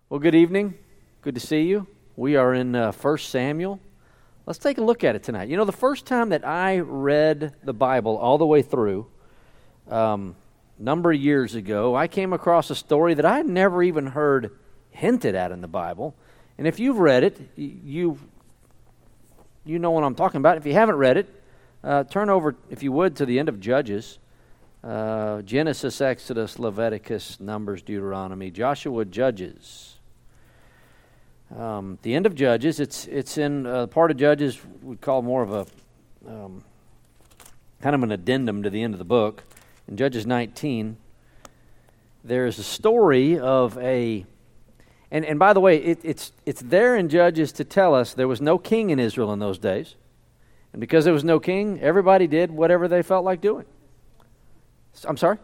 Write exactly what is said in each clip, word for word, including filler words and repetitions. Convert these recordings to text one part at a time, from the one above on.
Well, good evening. Good to see you. We are in uh, First Samuel. Let's take a look at it tonight. You know, the first time that I read the Bible all the way through, um, a number of years ago, I came across a story that I had never even heard hinted at in the Bible. And if you've read it, you you know what I'm talking about. If you haven't read it, uh, turn over, if you would, to the end of Judges. Uh, Genesis, Exodus, Leviticus, Numbers, Deuteronomy, Joshua, Judges. Um, the end of Judges, it's it's in uh, part of Judges we call more of a um, kind of an addendum to the end of the book. In Judges nineteen, there's a story of a, and, and by the way, it, it's it's there in Judges to tell us there was no king in Israel in those days. And because there was no king, everybody did whatever they felt like doing. I'm sorry?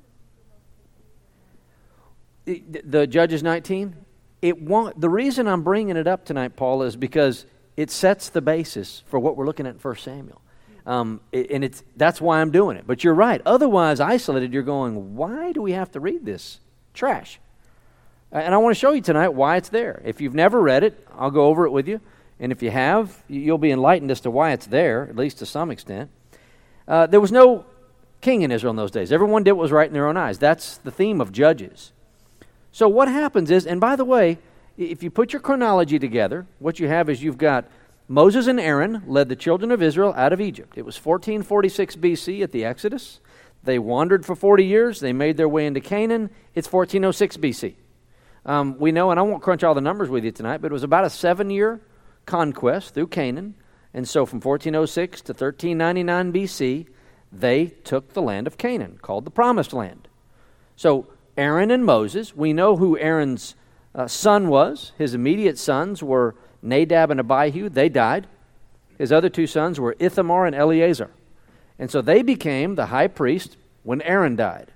The, the Judges nineteen? It won't, the reason I'm bringing it up tonight, Paul, is because it sets the basis for what we're looking at in First Samuel. Um, it, and it's that's why I'm doing it. But you're right. Otherwise, isolated, you're going, why do we have to read this trash? And I want to show you tonight why it's there. If you've never read it, I'll go over it with you. And if you have, you'll be enlightened as to why it's there, at least to some extent. Uh, there was no king in Israel in those days. Everyone did what was right in their own eyes. That's the theme of Judges. So what happens is, and by the way, if you put your chronology together, what you have is you've got Moses and Aaron led the children of Israel out of Egypt. It was fourteen forty-six B C at the Exodus. They wandered for forty years. They made their way into Canaan. It's fourteen oh six B C. Um, we know, and I won't crunch all the numbers with you tonight, but it was about a seven-year conquest through Canaan. And so from fourteen oh six to thirteen ninety-nine B C, they took the land of Canaan, called the Promised Land. So Aaron and Moses, we know who Aaron's uh, son was. His immediate sons were Nadab and Abihu. They died. His other two sons were Ithamar and Eleazar. And so they became the high priest when Aaron died.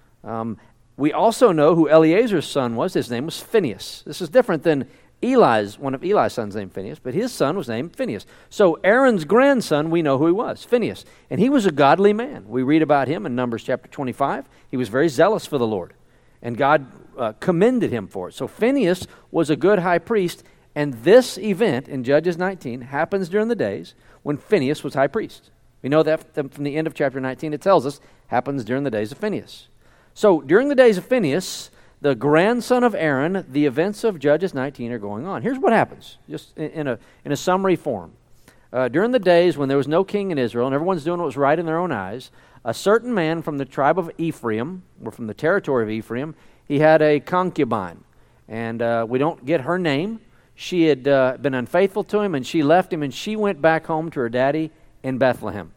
Um, we also know who Eleazar's son was. His name was Phinehas. This is different than Eli's, one of Eli's sons named Phinehas, but his son was named Phinehas. So Aaron's grandson, we know who he was, Phinehas. And he was a godly man. We read about him in Numbers chapter twenty-five. He was very zealous for the Lord, and God uh, commended him for it. So Phinehas was a good high priest, and this event in Judges nineteen happens during the days when Phinehas was high priest. We know that from the end of chapter nineteen. It tells us happens during the days of Phinehas. So during the days of Phinehas, the grandson of Aaron, the events of Judges nineteen are going on. Here's what happens, just in a, in a summary form. Uh, during the days when there was no king in Israel and everyone's doing what was right in their own eyes, a certain man from the tribe of Ephraim, or from the territory of Ephraim, he had a concubine. And uh, we don't get her name. She had uh, been unfaithful to him, and she left him, and she went back home to her daddy in Bethlehem.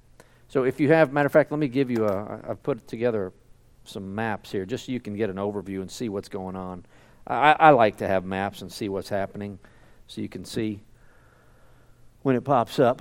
So if you have, matter of fact, let me give you a, I've put together some maps here, just so you can get an overview and see what's going on. I, I like to have maps and see what's happening, so you can see when it pops up.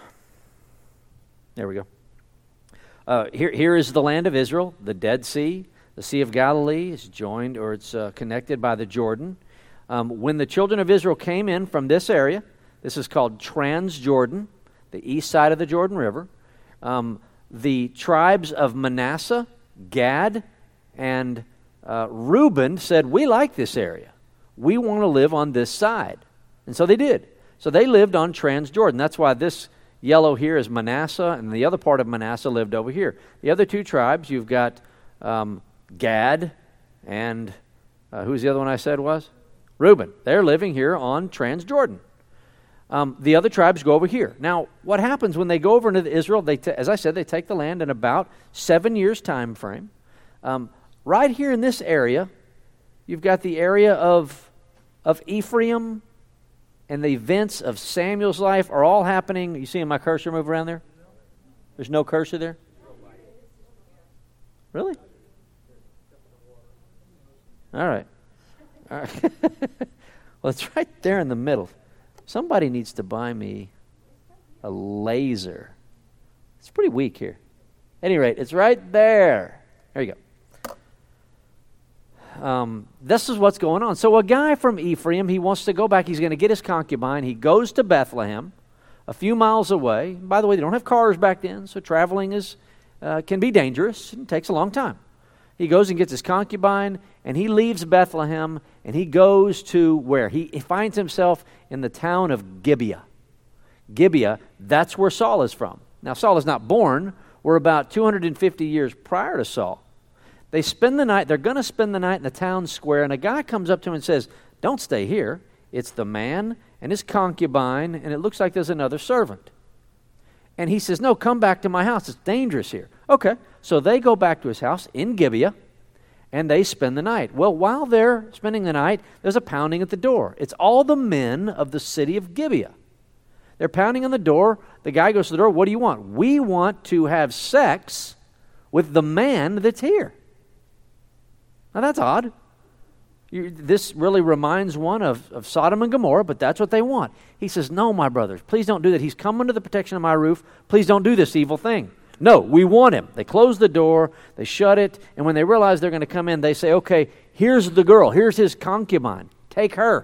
There we go. Uh, here, here is the land of Israel, the Dead Sea. The Sea of Galilee is joined, or it's uh, connected by the Jordan. Um, when the children of Israel came in from this area, this is called Transjordan, the east side of the Jordan River, um, the tribes of Manasseh, Gad, and uh, Reuben said, we like this area. We want to live on this side. And so they did. So they lived on Transjordan. That's why this yellow here is Manasseh, and the other part of Manasseh lived over here. The other two tribes, you've got um, Gad, and uh, who's the other one I said was? Reuben. They're living here on Transjordan. Um, the other tribes go over here. Now, what happens when they go over into Israel? They, t- as I said, they take the land in about seven years' time frame. Um, right here in this area, you've got the area of of Ephraim, and the events of Samuel's life are all happening. You seeing my cursor move around there? There's no cursor there? Really? All right. All right. Well, it's right there in the middle. Somebody needs to buy me a laser. It's pretty weak here. At any rate, it's right there. There you go. Um, this is what's going on. So a guy from Ephraim, he wants to go back. He's going to get his concubine. He goes to Bethlehem, a few miles away. By the way, they don't have cars back then, so traveling is uh, can be dangerous. It takes a long time. He goes and gets his concubine, and he leaves Bethlehem, and he goes to where? He, he finds himself in the town of Gibeah. Gibeah, that's where Saul is from. Now, Saul is not born. We're about two hundred fifty years prior to Saul. They spend the night, they're going to spend the night in the town square, and a guy comes up to him and says, don't stay here. It's the man and his concubine, and it looks like there's another servant. And he says, no, come back to my house. It's dangerous here. Okay, so they go back to his house in Gibeah, and they spend the night. Well, while they're spending the night, there's a pounding at the door. It's all the men of the city of Gibeah. They're pounding on the door. The guy goes to the door. What do you want? We want to have sex with the man that's here. Now, that's odd. You, this really reminds one of, of Sodom and Gomorrah, but that's what they want. He says, no, my brothers, please don't do that. He's come under the protection of my roof. Please don't do this evil thing. No, we want him. They close the door, they shut it, and when they realize they're going to come in, they say, okay, here's the girl, here's his concubine. Take her.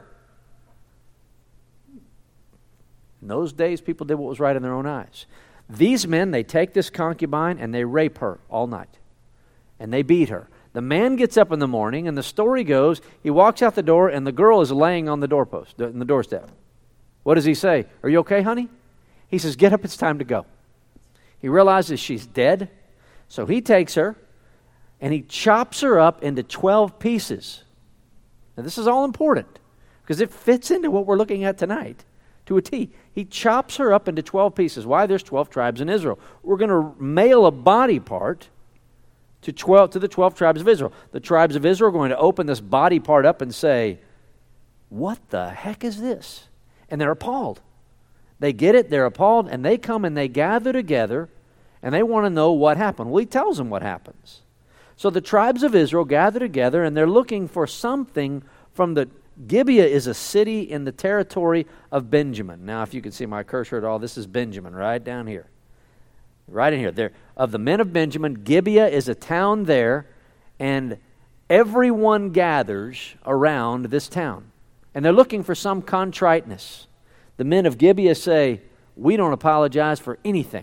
In those days, people did what was right in their own eyes. These men, they take this concubine and they rape her all night. And they beat her. The man gets up in the morning, and the story goes, he walks out the door, and the girl is laying on the doorpost, in the doorstep. What does he say? Are you okay, honey? He says, get up, it's time to go. He realizes she's dead, so he takes her, and he chops her up into twelve pieces. Now, this is all important, because it fits into what we're looking at tonight to a T. He chops her up into twelve pieces. Why? There's twelve tribes in Israel. We're going to mail a body part to twelve to the twelve tribes of Israel. The tribes of Israel are going to open this body part up and say, what the heck is this? And they're appalled. They get it, they're appalled, and they come and they gather together, and they want to know what happened. Well, he tells them what happens. So the tribes of Israel gather together, and they're looking for something from the... Gibeah is a city in the territory of Benjamin. Now, if you can see my cursor at all, this is Benjamin right down here. Right in here. There, of the men of Benjamin, Gibeah is a town there, and everyone gathers around this town. And they're looking for some contriteness. The men of Gibeah say, we don't apologize for anything.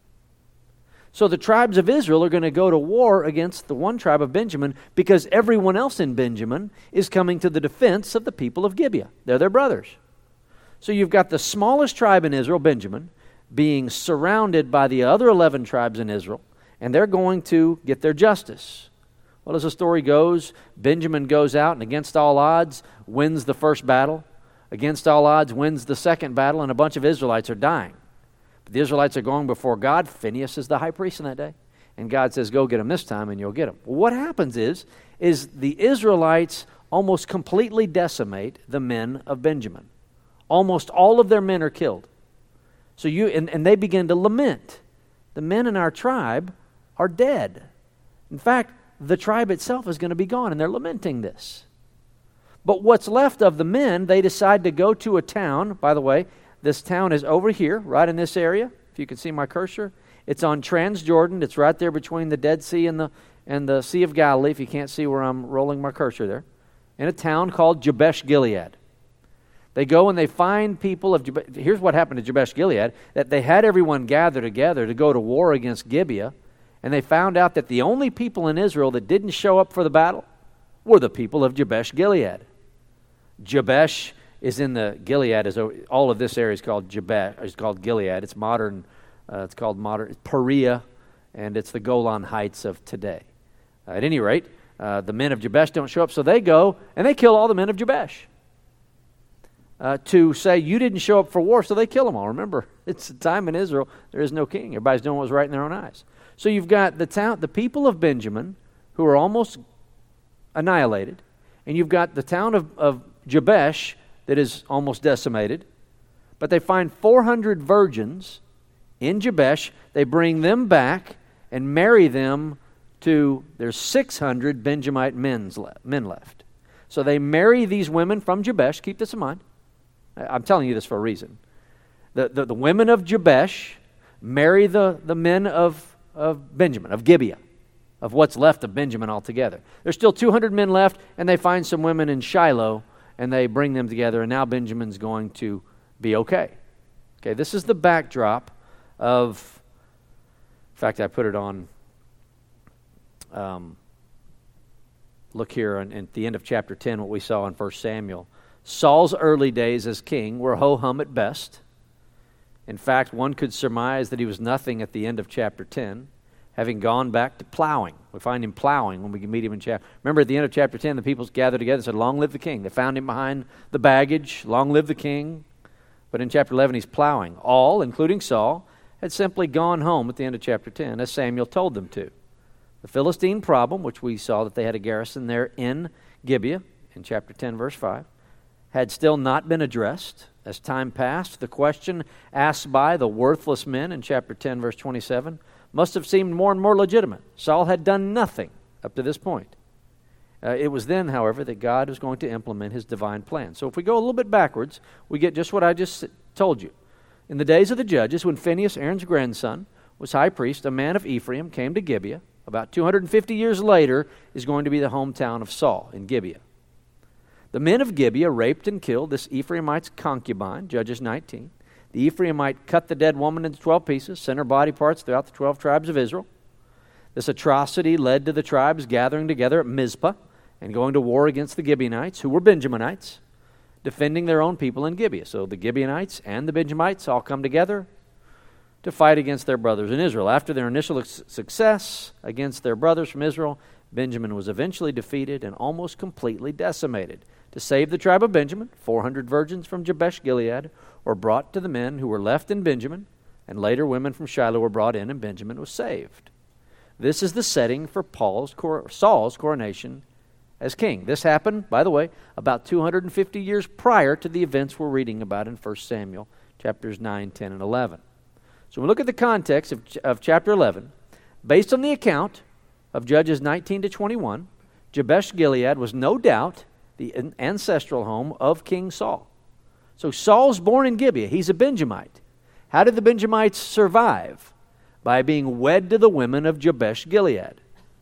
So the tribes of Israel are going to go to war against the one tribe of Benjamin because everyone else in Benjamin is coming to the defense of the people of Gibeah. They're their brothers. So you've got the smallest tribe in Israel, Benjamin, being surrounded by the other eleven tribes in Israel, and they're going to get their justice. Well, as the story goes, Benjamin goes out and against all odds wins the first battle. Against all odds wins the second battle, and a bunch of Israelites are dying. But the Israelites are going before God. Phinehas is the high priest in that day. And God says, go get them this time and you'll get them. Well, what happens is, is the Israelites almost completely decimate the men of Benjamin. Almost all of their men are killed. So you and, and they begin to lament. The men in our tribe are dead. In fact, the tribe itself is going to be gone, and they're lamenting this. But what's left of the men, they decide to go to a town. By the way, this town is over here, right in this area. If you can see my cursor. It's on Transjordan. It's right there between the Dead Sea and the, and the Sea of Galilee, if you can't see where I'm rolling my cursor there. In a town called Jabesh Gilead. They go and they find people of Jabesh. Here's what happened to Jabesh Gilead, that they had everyone gather together to go to war against Gibeah, and they found out that the only people in Israel that didn't show up for the battle were the people of Jabesh Gilead. Jabesh is in the Gilead, is all of this area is called Jabesh, is called Gilead. It's modern, uh, it's called modern Perea, and it's the Golan Heights of today. Uh, at any rate, uh, the men of Jabesh don't show up, so they go and they kill all the men of Jabesh. Uh, to say you didn't show up for war, so they kill them all. Remember, it's a time in Israel, there is no king. Everybody's doing what was right in their own eyes. So you've got the town, the people of Benjamin, who are almost annihilated, and you've got the town of, of Jabesh that is almost decimated. But they find four hundred virgins in Jabesh. They bring them back and marry them to, there's six hundred Benjamite men's le- men left. So they marry these women from Jabesh. Keep this in mind. I'm telling you this for a reason. The, the, the women of Jabesh marry the, the men of, of Benjamin, of Gibeah, of what's left of Benjamin altogether. There's still two hundred men left, and they find some women in Shiloh, and they bring them together, and now Benjamin's going to be okay. Okay, this is the backdrop of, in fact, I put it on, um, look here on, at the end of chapter ten, what we saw in First Samuel. Saul's early days as king were ho-hum at best. In fact, one could surmise that he was nothing at the end of chapter ten, having gone back to plowing. We find him plowing when we meet him in chapter... Remember, at the end of chapter ten, the people gathered together and said, "Long live the king." They found him behind the baggage. Long live the king. But in chapter eleven, he's plowing. All, including Saul, had simply gone home at the end of chapter ten, as Samuel told them to. The Philistine problem, which we saw that they had a garrison there in Gibeah, in chapter ten, verse five, had still not been addressed. As time passed, the question asked by the worthless men in chapter ten, verse twenty-seven, must have seemed more and more legitimate. Saul had done nothing up to this point. Uh, it was then, however, that God was going to implement his divine plan. So if we go a little bit backwards, we get just what I just told you. In the days of the judges, when Phinehas, Aaron's grandson, was high priest, a man of Ephraim came to Gibeah. About two hundred fifty years later is going to be the hometown of Saul in Gibeah. The men of Gibeah raped and killed this Ephraimite's concubine, Judges nineteen. The Ephraimite cut the dead woman into twelve pieces, sent her body parts throughout the twelve tribes of Israel. This atrocity led to the tribes gathering together at Mizpah and going to war against the Gibeonites, who were Benjaminites, defending their own people in Gibeah. So the Gibeonites and the Benjamites all come together to fight against their brothers in Israel. After their initial success against their brothers from Israel, Benjamin was eventually defeated and almost completely decimated. To save the tribe of Benjamin, four hundred virgins from Jabesh-Gilead were brought to the men who were left in Benjamin, and later women from Shiloh were brought in, and Benjamin was saved. This is the setting for Paul's Saul's coronation as king. This happened, by the way, about two hundred fifty years prior to the events we're reading about in First Samuel, chapters nine, ten, and eleven. So when we look at the context of, of chapter eleven, based on the account of Judges nineteen to twenty-one, Jabesh-Gilead was no doubt the ancestral home of King Saul. So Saul's born in Gibeah. He's a Benjamite. How did the Benjamites survive? By being wed to the women of Jabesh-Gilead.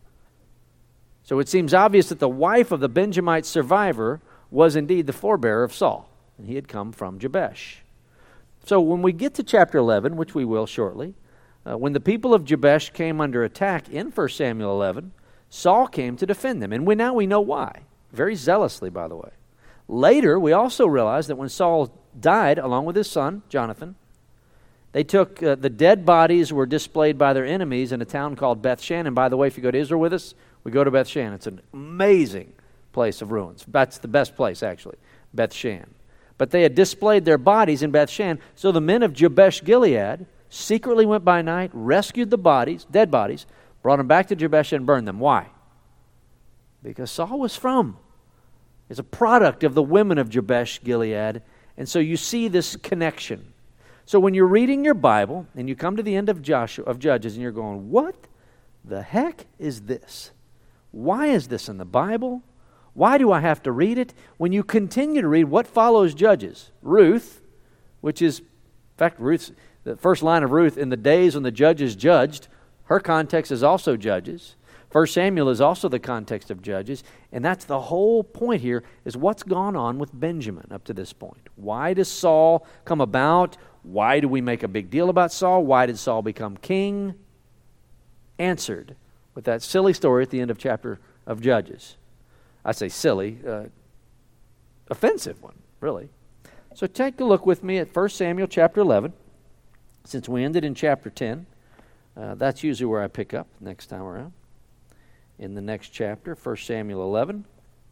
So it seems obvious that the wife of the Benjamite survivor was indeed the forebearer of Saul, and he had come from Jabesh. So when we get to chapter eleven, which we will shortly, uh, when the people of Jabesh came under attack in First Samuel eleven, Saul came to defend them, and we now we know why. Very zealously, by the way. Later, we also realize that when Saul died, along with his son, Jonathan, they took, uh, the dead bodies were displayed by their enemies in a town called Beth-Shan. And by the way, if you go to Israel with us, we go to Beth-Shan. It's an amazing place of ruins. That's the best place, actually, Beth-Shan. But they had displayed their bodies in Beth-Shan, so the men of Jabesh-Gilead secretly went by night, rescued the bodies, dead bodies, brought them back to Jabesh and burned them. Why? Because Saul was from is a product of the women of Jabesh-Gilead. And so you see this connection. So when you're reading your Bible and you come to the end of Joshua of Judges and you're going, what the heck is this? Why is this in the Bible? Why do I have to read it? When you continue to read what follows Judges, Ruth, which is, in fact, Ruth's, the first line of Ruth, in the days when the judges judged, her context is also Judges. First Samuel is also the context of Judges, and that's the whole point here, is what's gone on with Benjamin up to this point. Why does Saul come about? Why do we make a big deal about Saul? Why did Saul become king? Answered with that silly story at the end of chapter of Judges. I say silly, uh, offensive one, really. So take a look with me at First Samuel chapter eleven, since we ended in chapter ten. Uh, that's usually where I pick up next time around. In the next chapter, First Samuel eleven.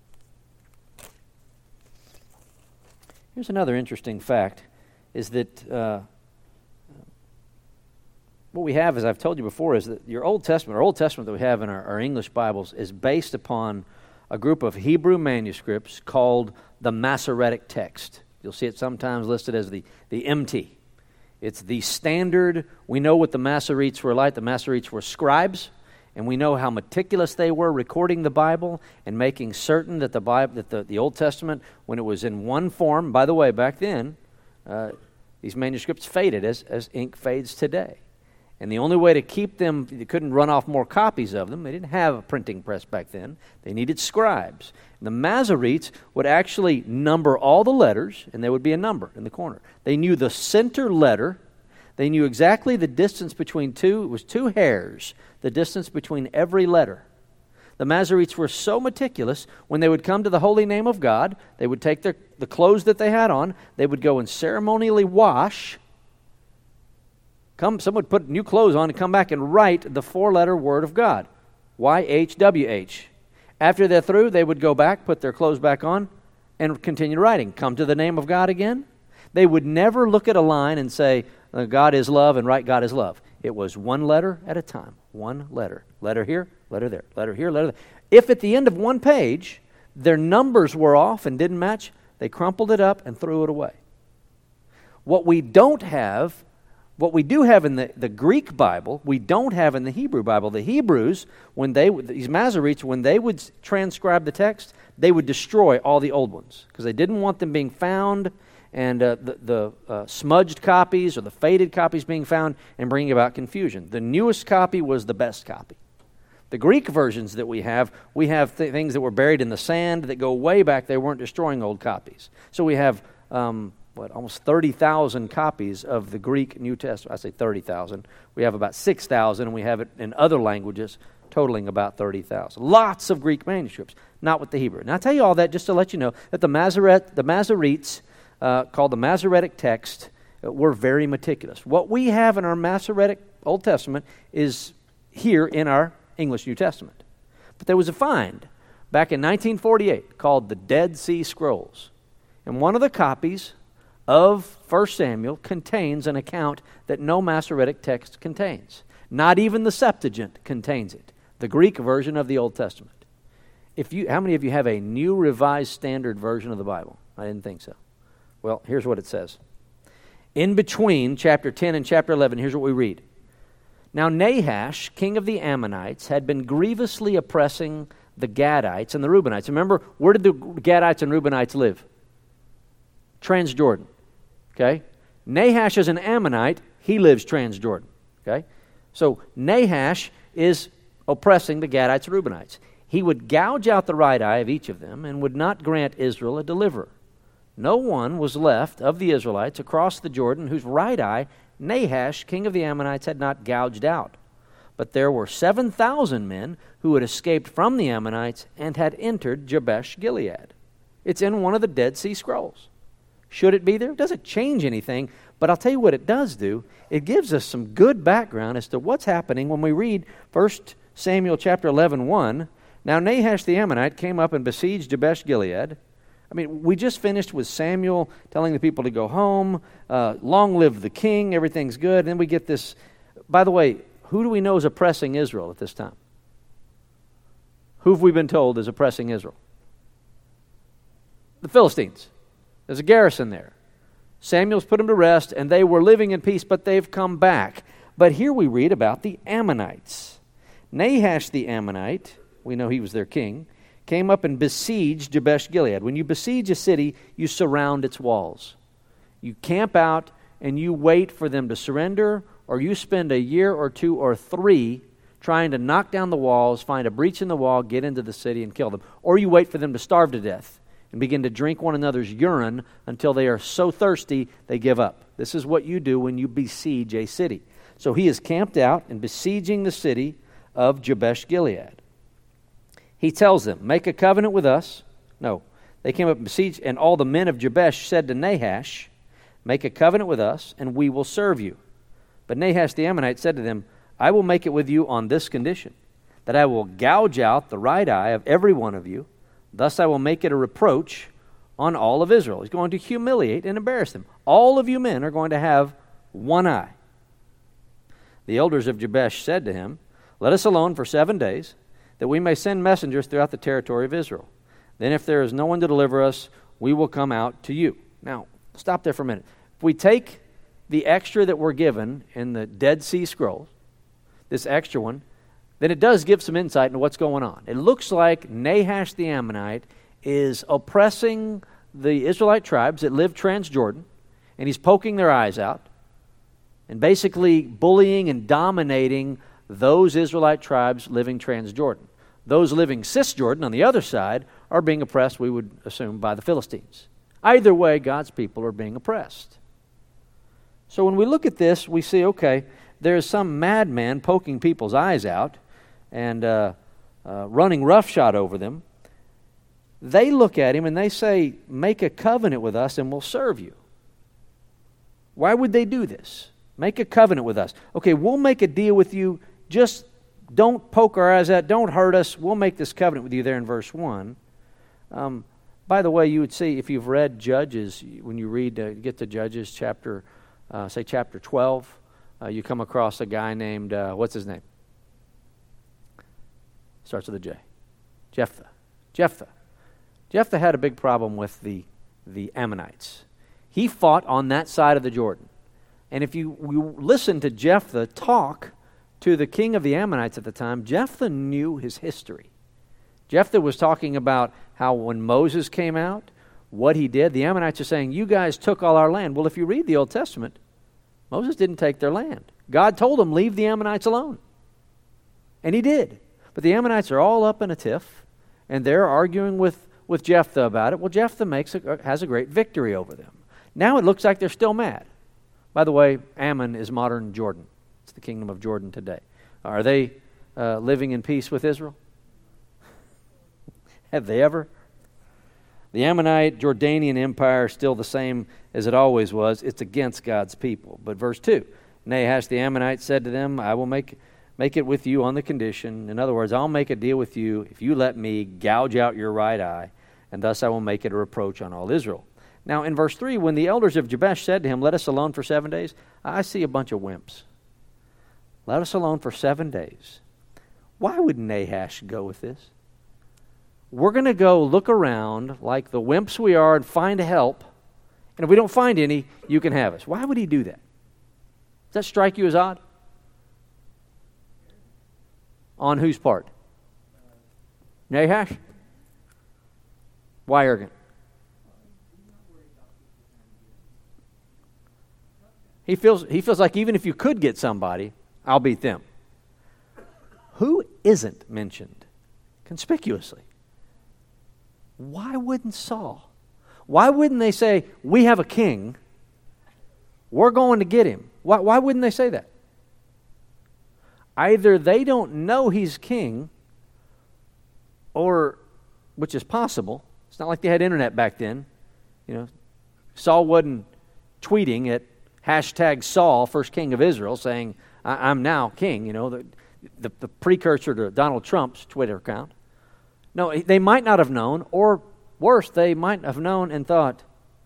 Here's another interesting fact, is that uh, what we have, as I've told you before, is that your Old Testament, our Old Testament that we have in our, our English Bibles is based upon a group of Hebrew manuscripts called the Masoretic text. You'll see it sometimes listed as the, the M T. It's the standard. We know what the Masoretes were like. The Masoretes were scribes. And we know how meticulous they were recording the Bible and making certain that the Bible, that the, the Old Testament, when it was in one form, by the way, back then, uh, these manuscripts faded as, as ink fades today. And the only way to keep them, you couldn't run off more copies of them. They didn't have a printing press back then. They needed scribes. And the Masoretes would actually number all the letters, and there would be a number in the corner. They knew the center letter. They knew exactly the distance between two. It was two hairs, the distance between every letter. The Masoretes were so meticulous, when they would come to the holy name of God, they would take their, the clothes that they had on, they would go and ceremonially wash. Come, someone would put new clothes on and come back and write the four-letter word of God, Y H W H. After they're through, they would go back, put their clothes back on, and continue writing. Come to the name of God again. They would never look at a line and say, God is love, and write God is love. It was one letter at a time. One letter. Letter here, letter there. Letter here, letter there. If at the end of one page, their numbers were off and didn't match, they crumpled it up and threw it away. What we don't have, what we do have in the, the Greek Bible, we don't have in the Hebrew Bible. The Hebrews, when they, these Masoretes, when they would transcribe the text, they would destroy all the old ones because they didn't want them being found and uh, the, the uh, smudged copies or the faded copies being found and bringing about confusion. The newest copy was the best copy. The Greek versions that we have, we have th- things that were buried in the sand that go way back. They weren't destroying old copies. So we have, um, what, almost thirty thousand copies of the Greek New Testament. I say thirty thousand. We have about six thousand, and we have it in other languages totaling about thirty thousand. Lots of Greek manuscripts, not with the Hebrew. And I tell you all that just to let you know that the Masoret, the Masoretes, Uh, called the Masoretic text, uh, we're very meticulous. What we have in our Masoretic Old Testament is here in our English New Testament. But there was a find back in nineteen forty-eight called the Dead Sea Scrolls. And one of the copies of First Samuel contains an account that no Masoretic text contains. Not even the Septuagint contains it, the Greek version of the Old Testament. If you, how many of you have a New Revised Standard Version of the Bible? I didn't think so. Well, here's what it says. In between chapter ten and chapter eleven, here's what we read. Now Nahash, king of the Ammonites, had been grievously oppressing the Gadites and the Reubenites. Remember, where did the Gadites and Reubenites live? Transjordan. Okay? Nahash is an Ammonite. He lives Transjordan. Okay? So Nahash is oppressing the Gadites and Reubenites. He would gouge out the right eye of each of them and would not grant Israel a deliverer. No one was left of the Israelites across the Jordan whose right eye Nahash, king of the Ammonites, had not gouged out. But there were seven thousand men who had escaped from the Ammonites and had entered Jabesh Gilead. It's in one of the Dead Sea Scrolls. Should it be there? It doesn't change anything, but I'll tell you what it does do. It gives us some good background as to what's happening when we read First Samuel chapter eleven, one. Now Nahash the Ammonite came up and besieged Jabesh Gilead. I mean, we just finished with Samuel telling the people to go home, uh, long live the king, everything's good. And then we get this, by the way, who do we know is oppressing Israel at this time? Who have we been told is oppressing Israel? The Philistines. There's a garrison there. Samuel's put them to rest, and they were living in peace, but they've come back. But here we read about the Ammonites. Nahash the Ammonite, we know he was their king, came up and besieged Jabesh Gilead. When you besiege a city, you surround its walls. You camp out and you wait for them to surrender, or you spend a year or two or three trying to knock down the walls, find a breach in the wall, get into the city and kill them. Or you wait for them to starve to death and begin to drink one another's urine until they are so thirsty they give up. This is what you do when you besiege a city. So he is camped out and besieging the city of Jabesh Gilead. He tells them, make a covenant with us. No, they came up and besieged, and all the men of Jabesh said to Nahash, make a covenant with us, and we will serve you. But Nahash the Ammonite said to them, I will make it with you on this condition, that I will gouge out the right eye of every one of you. Thus I will make it a reproach on all of Israel. He's going to humiliate and embarrass them. All of you men are going to have one eye. The elders of Jabesh said to him, let us alone for seven days, that we may send messengers throughout the territory of Israel. Then if there is no one to deliver us, we will come out to you. Now, stop there for a minute. If we take the extra that we're given in the Dead Sea Scrolls, this extra one, then it does give some insight into what's going on. It looks like Nahash the Ammonite is oppressing the Israelite tribes that live Transjordan, and he's poking their eyes out and basically bullying and dominating those Israelite tribes living Transjordan. Those living Cisjordan on the other side are being oppressed, we would assume, by the Philistines. Either way, God's people are being oppressed. So when we look at this, we see, okay, there's some madman poking people's eyes out, and uh, uh, running roughshod over them, they look at him and they say, make a covenant with us and we'll serve you. Why would they do this? Make a covenant with us. Okay, we'll make a deal with you. Just don't poke our eyes out. Don't hurt us. We'll make this covenant with you there in verse one. Um, by the way, you would see if you've read Judges, when you read, uh, get to Judges chapter, uh, say chapter twelve, uh, you come across a guy named, uh, what's his name? Starts with a J. Jephthah. Jephthah. Jephthah had a big problem with the, the Ammonites. He fought on that side of the Jordan. And if you, you listen to Jephthah talk to the king of the Ammonites at the time, Jephthah knew his history. Jephthah was talking about how when Moses came out, what he did. The Ammonites are saying, you guys took all our land. Well, if you read the Old Testament, Moses didn't take their land. God told them, leave the Ammonites alone. And he did. But the Ammonites are all up in a tiff, and they're arguing with, with Jephthah about it. Well, Jephthah makes a, has a great victory over them. Now it looks like they're still mad. By the way, Ammon is modern Jordan. It's the kingdom of Jordan today. Are they uh, living in peace with Israel? Have they ever? The Ammonite Jordanian Empire is still the same as it always was. It's against God's people. But verse two, Nahash the Ammonite said to them, I will make, make it with you on the condition. In other words, I'll make a deal with you if you let me gouge out your right eye, and thus I will make it a reproach on all Israel. Now, in verse three, when the elders of Jabesh said to him, let us alone for seven days, I see a bunch of wimps. Let us alone for seven days. Why would Nahash go with this? We're going to go look around like the wimps we are and find help, and if we don't find any, you can have us. Why would he do that? Does that strike you as odd? On whose part? Nahash? Why arrogant? He feels, he feels like even if you could get somebody, I'll beat them. Who isn't mentioned conspicuously? Why wouldn't Saul? Why wouldn't they say, we have a king, we're going to get him? Why, why wouldn't they say that? Either they don't know he's king, or, which is possible, it's not like they had internet back then. You know, Saul wasn't tweeting at hashtag Saul, first king of Israel, saying, I- I'm now king, you know, the, the, the precursor to Donald Trump's Twitter account. No, they might not have known, or worse, they might have known and thought,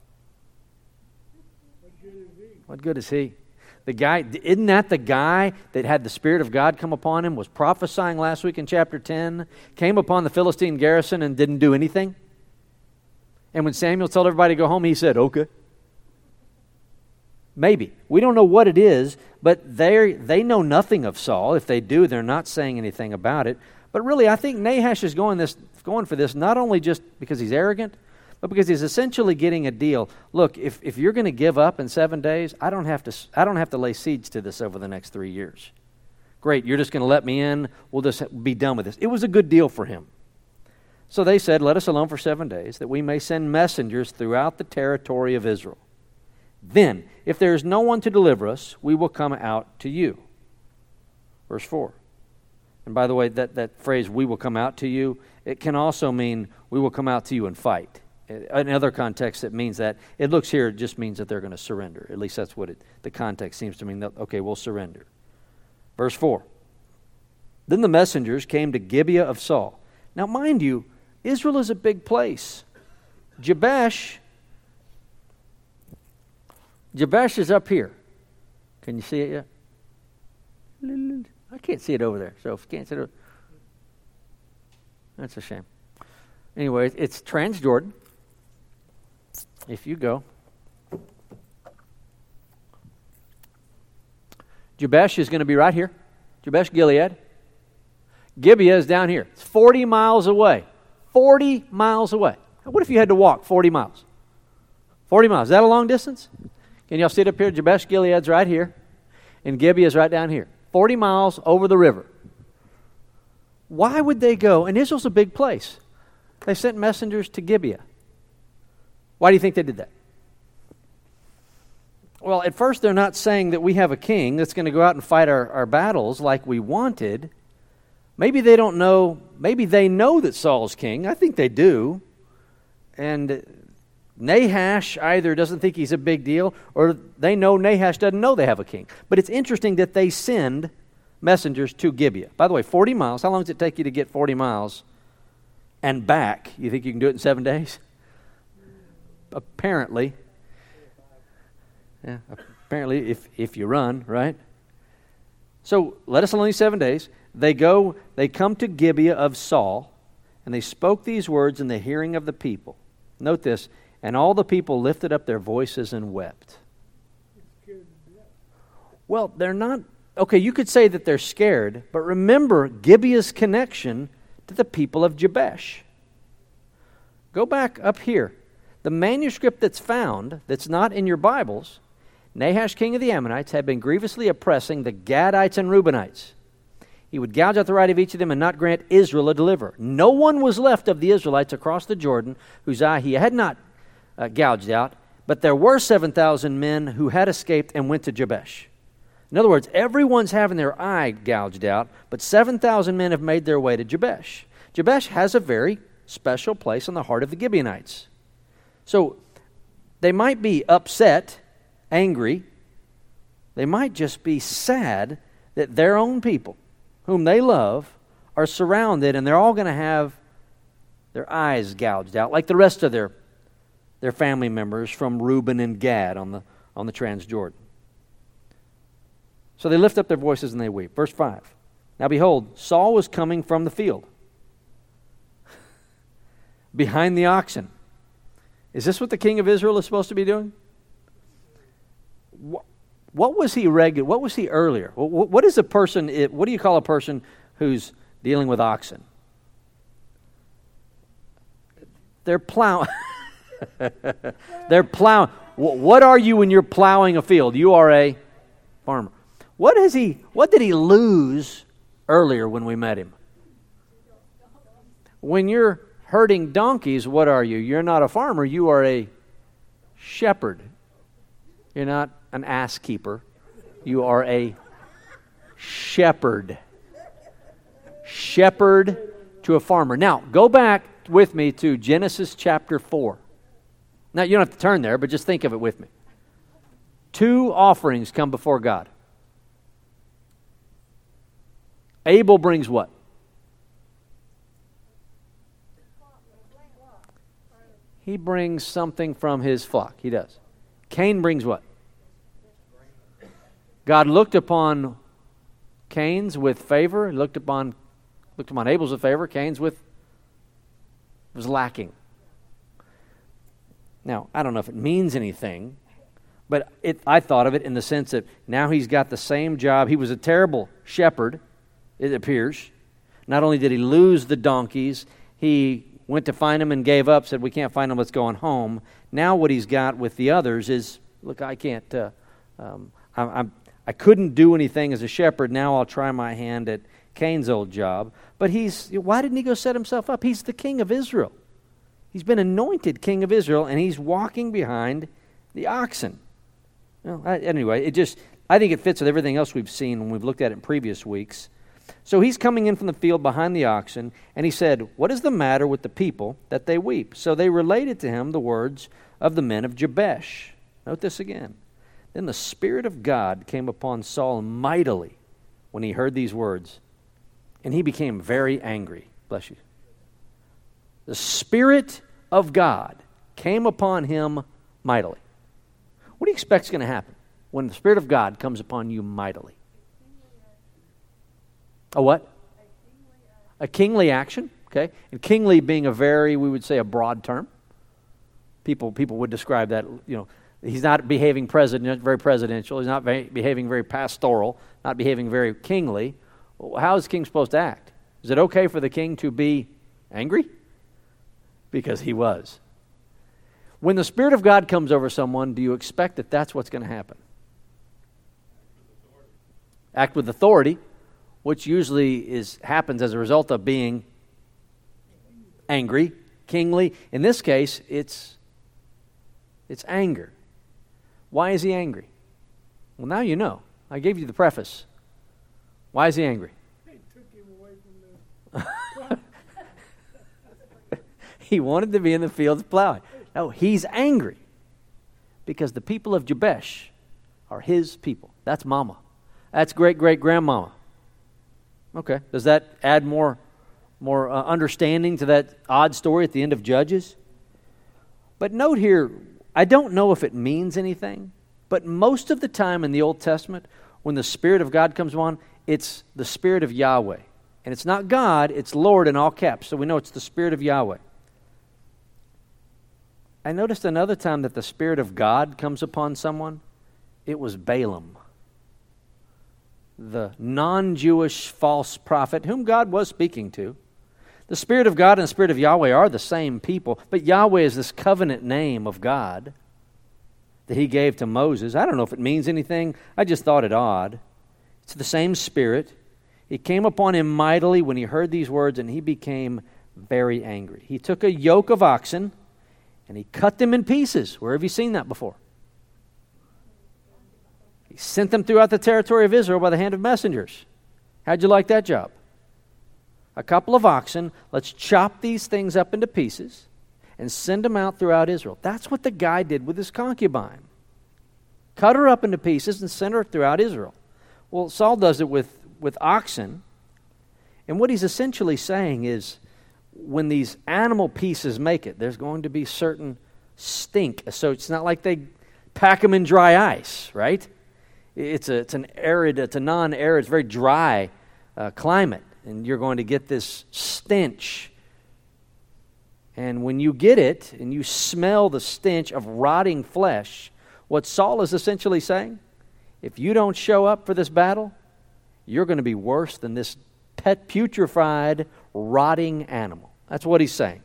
what good is he? What good is he? The guy, isn't that the guy that had the Spirit of God come upon him, was prophesying last week in chapter ten, came upon the Philistine garrison and didn't do anything? And when Samuel told everybody to go home, he said, okay. Maybe. We don't know what it is, but they they know nothing of Saul. If they do, they're not saying anything about it. But really, I think Nahash is going this going for this not only just because he's arrogant, but because he's essentially getting a deal. Look, if, if you're going to give up in seven days, I don't have to I don't have to lay siege to this over the next three years. Great, you're just going to let me in. We'll just be done with this. It was a good deal for him. So they said, let us alone for seven days, that we may send messengers throughout the territory of Israel. Then, if there is no one to deliver us, we will come out to you. Verse four. And by the way, that, that phrase, we will come out to you, it can also mean we will come out to you and fight. In other contexts, it means that. It looks here, it just means that they're going to surrender. At least that's what it, the context seems to mean. That, okay, we'll surrender. Verse four. Then the messengers came to Gibeah of Saul. Now, mind you, Israel is a big place. Jabesh, Jabesh is up here. Can you see it yet? I can't see it over there. So if you can't see it, that's a shame. Anyway, it's Transjordan. If you go, Jabesh is going to be right here. Jabesh Gilead. Gibeah is down here. It's forty miles away. forty miles away. What if you had to walk forty miles? forty miles. Is that a long distance? Can y'all see it up here? Jabesh Gilead's right here. And Gibeah's right down here. forty miles over the river. Why would they go? And Israel's a big place. They sent messengers to Gibeah. Why do you think they did that? Well, at first they're not saying that we have a king that's going to go out and fight our, our battles like we wanted. maybe they don't know, maybe they know that Saul's king. I think they do. And Nahash either doesn't think he's a big deal, or they know Nahash doesn't know they have a king. But it's interesting that they send messengers to Gibeah. By the way, forty miles. How long does it take you to get forty miles and back? You think you can do it in seven days? Apparently. Yeah, apparently if, if you run, right? So let us alone these seven days. They go, they come to Gibeah of Saul, and they spoke these words in the hearing of the people. Note this, and all the people lifted up their voices and wept. Well, they're not, okay, you could say that they're scared, but remember Gibeah's connection to the people of Jabesh. Go back up here. The manuscript that's found, that's not in your Bibles, Nahash, king of the Ammonites, had been grievously oppressing the Gadites and Reubenites. He would gouge out the right of each of them and not grant Israel a deliverer. No one was left of the Israelites across the Jordan whose eye he had not uh, gouged out, but there were seven thousand men who had escaped and went to Jabesh. In other words, everyone's having their eye gouged out, but seven thousand men have made their way to Jabesh. Jabesh has a very special place in the heart of the Gibeonites. So they might be upset, angry. They might just be sad that their own people, whom they love, are surrounded, and they're all going to have their eyes gouged out, like the rest of their, their family members from Reuben and Gad on the, on the Transjordan. So they lift up their voices and they weep. Verse five. Now behold, Saul was coming from the field, behind the oxen. Is this what the king of Israel is supposed to be doing? What, what was he regular? What was he earlier? What, what is a person? What do you call a person who's dealing with oxen? They're plowing. They're plowing. What are you when you're plowing a field? You are a farmer. What is he? What did he lose earlier when we met him? When you're herding donkeys, what are you? You're not a farmer. You are a shepherd. You're not an ass keeper. You are a shepherd. Shepherd to a farmer. Now, go back with me to Genesis chapter four. Now, you don't have to turn there, but just think of it with me. Two offerings come before God. Abel brings what? He brings something from his flock. He does. Cain brings what? God looked upon Cain's with favor, looked upon looked upon Abel's with favor, Cain's with was lacking. Now, I don't know if it means anything, but it, I thought of it in the sense that now he's got the same job. He was a terrible shepherd, it appears. Not only did he lose the donkeys, he went to find them and gave up, said, we can't find them, let's go on home. Now what he's got with the others is, look, I can't, uh, um, I, I'm, I couldn't do anything as a shepherd. Now I'll try my hand at Cain's old job. But he's, why didn't he go set himself up? He's the king of Israel. He's been anointed king of Israel, and he's walking behind the oxen. Well, I, anyway, it just, I think it fits with everything else we've seen when we've looked at it in previous weeks. So he's coming in from the field behind the oxen, and he said, what is the matter with the people that they weep? So they related to him the words of the men of Jabesh. Note this again. Then the Spirit of God came upon Saul mightily when he heard these words, and he became very angry. Bless you. The Spirit of God came upon him mightily. What do you expect is going to happen when the Spirit of God comes upon you mightily? A what? A kingly action, okay? And kingly being a very, we would say, a broad term. People people would describe that, you know, he's not behaving president, very presidential. He's not very, behaving very pastoral, not behaving very kingly. Well, how is the king supposed to act? Is it okay for the king to be angry? Because he was. When the Spirit of God comes over someone, do you expect that that's what's going to happen? Act with authority, which usually is happens as a result of being angry, kingly. In this case, it's it's anger. Why is he angry? Well, now you know. I gave you the preface. Why is he angry? They took him away from the He wanted to be in the fields plowing. No, he's angry because the people of Jabesh are his people. That's mama. That's great-great-grandmama. Okay, does that add more, more uh, understanding to that odd story at the end of Judges? But note here, I don't know if it means anything, but most of the time in the Old Testament, when the Spirit of God comes on, it's the Spirit of Yahweh. And it's not God, it's Lord in all caps, so we know it's the Spirit of Yahweh. I noticed another time that the Spirit of God comes upon someone, it was Balaam, the non-Jewish false prophet whom God was speaking to. The Spirit of God and the Spirit of Yahweh are the same people, but Yahweh is this covenant name of God that he gave to Moses. I don't know if it means anything. I just thought it odd. It's the same Spirit. It came upon him mightily when he heard these words, and he became very angry. He took a yoke of oxen, and he cut them in pieces. Where have you seen that before? He sent them throughout the territory of Israel by the hand of messengers. How'd you like that job? A couple of oxen, let's chop these things up into pieces and send them out throughout Israel. That's what the guy did with his concubine. Cut her up into pieces and send her throughout Israel. Well, Saul does it with, with oxen. And what he's essentially saying is, when these animal pieces make it, there's going to be certain stink. So it's not like they pack them in dry ice, right? It's a it's an arid, it's a non-arid, it's very dry uh, climate, and you're going to get this stench. And when you get it, and you smell the stench of rotting flesh, what Saul is essentially saying, if you don't show up for this battle, you're going to be worse than this pet putrefied, rotting animal. That's what he's saying.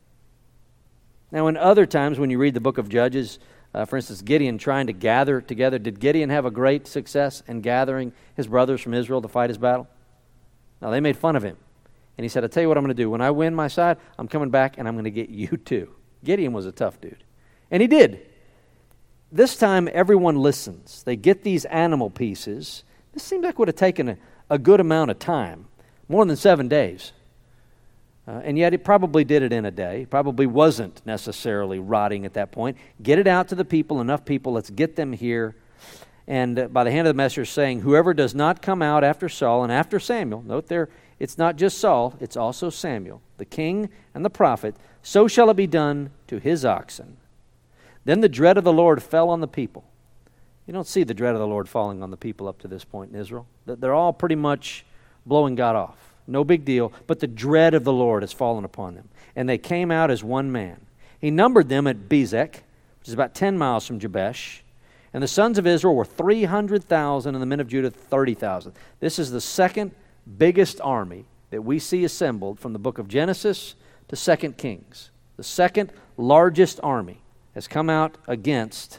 Now, in other times when you read the book of Judges, uh, for instance, Gideon trying to gather together, did Gideon have a great success in gathering his brothers from Israel to fight his battle? No, they made fun of him. And he said, I'll tell you what I'm going to do. When I win my side, I'm coming back and I'm going to get you too. Gideon was a tough dude. And he did. This time, everyone listens. They get these animal pieces. This seems like it would have taken a, a good amount of time, more than seven days. Uh, and yet it probably did it in a day. It probably wasn't necessarily rotting at that point. Get it out to the people, enough people, let's get them here. And uh, by the hand of the messenger saying, whoever does not come out after Saul and after Samuel, note there, it's not just Saul, it's also Samuel, the king and the prophet, so shall it be done to his oxen. Then the dread of the Lord fell on the people. You don't see the dread of the Lord falling on the people up to this point in Israel. They're all pretty much blowing God off. No big deal, but the dread of the Lord has fallen upon them. And they came out as one man. He numbered them at Bezek, which is about ten miles from Jabesh. And the sons of Israel were three hundred thousand, and the men of Judah thirty thousand. This is the second biggest army that we see assembled from the book of Genesis to Second Kings. The second largest army has come out against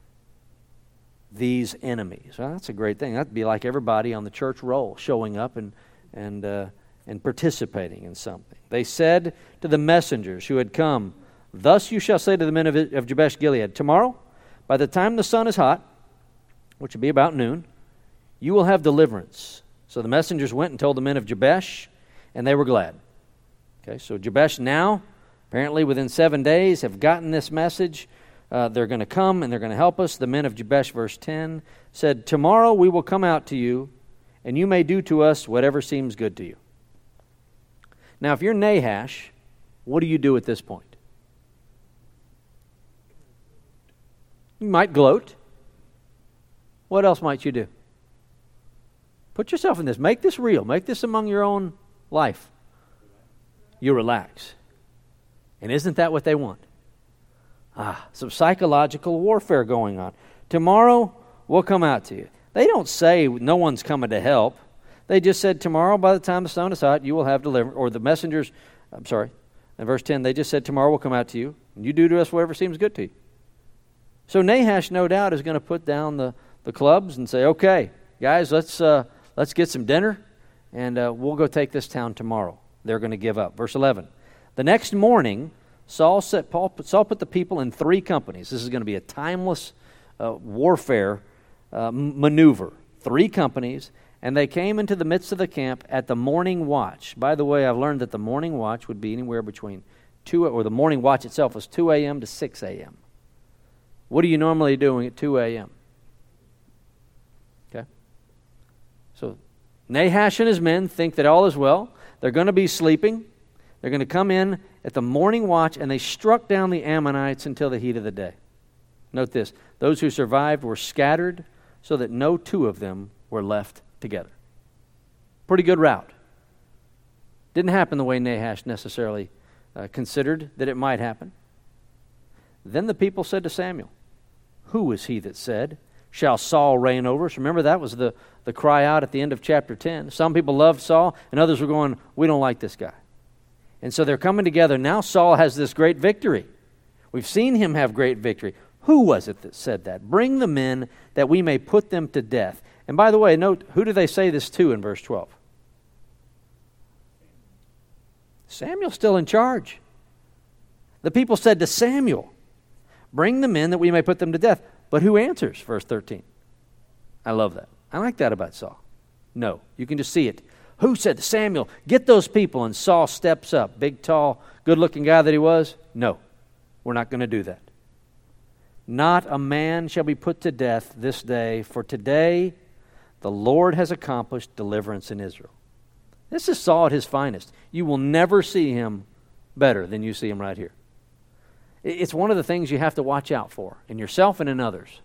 these enemies. Well, that's a great thing. That'd be like everybody on the church roll showing up and and uh, and participating in something. They said to the messengers who had come, thus you shall say to the men of, of Jabesh Gilead, tomorrow, by the time the sun is hot, which will be about noon, you will have deliverance. So the messengers went and told the men of Jabesh, and they were glad. Okay, so Jabesh now, apparently within seven days, have gotten this message. Uh, they're going to come and they're going to help us. The men of Jabesh, verse ten, said, tomorrow we will come out to you, and you may do to us whatever seems good to you. Now, if you're Nahash, what do you do at this point? You might gloat. What else might you do? Put yourself in this. Make this real. Make this among your own life. You relax. And isn't that what they want? Ah, some psychological warfare going on. Tomorrow, we'll come out to you. They don't say no one's coming to help. They just said, tomorrow by the time the sun is hot, you will have deliverance. Or the messengers, I'm sorry, in verse ten, they just said, tomorrow we'll come out to you, and you do to us whatever seems good to you. So Nahash, no doubt, is going to put down the, the clubs and say, okay, guys, let's uh, let's get some dinner, and uh, we'll go take this town tomorrow. They're going to give up. Verse eleven, the next morning, Saul, set, Paul, Saul put the people in three companies. This is going to be a timeless uh, warfare Uh, maneuver, three companies, and they came into the midst of the camp at the morning watch. By the way, I've learned that the morning watch would be anywhere between two, or the morning watch itself was two a.m. to six a.m. What are you normally doing at two a.m.? Okay? So Nahash and his men think that all is well. They're going to be sleeping. They're going to come in at the morning watch, and they struck down the Ammonites until the heat of the day. Note this. Those who survived were scattered so that no two of them were left together. Pretty good route. Didn't happen the way Nahash necessarily uh, considered that it might happen. Then the people said to Samuel, "Who was he that said, 'Shall Saul reign over us?'" Remember, that was the, the cry out at the end of chapter ten. Some people loved Saul, and others were going, "We don't like this guy." And so they're coming together. Now Saul has this great victory. We've seen him have great victory. Who was it that said that? "Bring the men that we may put them to death." And by the way, note, who do they say this to in verse twelve? Samuel's still in charge. The people said to Samuel, "Bring the men that we may put them to death." But who answers? Verse thirteen. I love that. I like that about Saul. No, you can just see it. Who said to Samuel, "Get those people"? And Saul steps up. Big, tall, good-looking guy that he was. No, we're not going to do that. "Not a man shall be put to death this day, for today the Lord has accomplished deliverance in Israel." This is Saul at his finest. You will never see him better than you see him right here. It's one of the things you have to watch out for in yourself and in others.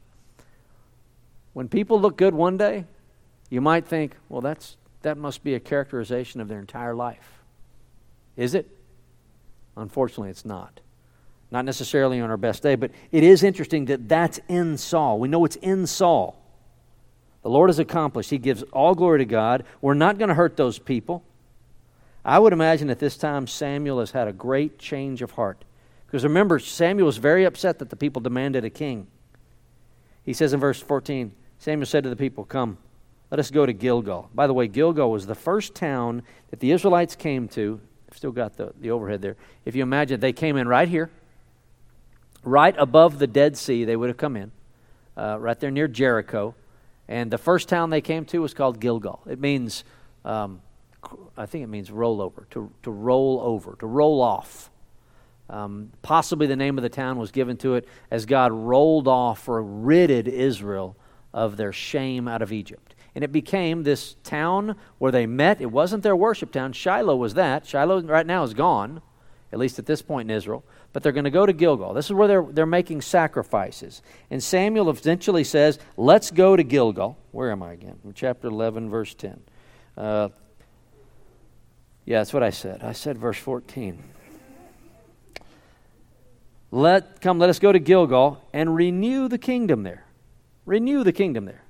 When people look good one day, you might think, well, that's that must be a characterization of their entire life. Is it? Unfortunately, it's not. Not necessarily on our best day, but it is interesting that that's in Saul. We know it's in Saul. The Lord has accomplished. He gives all glory to God. We're not going to hurt those people. I would imagine at this time Samuel has had a great change of heart. Because remember, Samuel was very upset that the people demanded a king. He says in verse fourteen, Samuel said to the people, "Come, let us go to Gilgal." By the way, Gilgal was the first town that the Israelites came to. I've still got the, the overhead there. If you imagine, they came in right here. Right above the Dead Sea, they would have come in. Uh, right there near Jericho. And the first town they came to was called Gilgal. It means, um, I think it means roll over, to, to roll over, to roll off. Um, possibly the name of the town was given to it as God rolled off or ridded Israel of their shame out of Egypt. And it became this town where they met. It wasn't their worship town. Shiloh was that. Shiloh right now is gone, at least at this point in Israel. But they're going to go to Gilgal. This is where they're, they're making sacrifices. And Samuel eventually says, let's go to Gilgal. Where am I again? In chapter eleven, verse ten. Uh, yeah, that's what I said. I said verse fourteen. Let come, let us go to Gilgal and renew the kingdom there. Renew the kingdom there.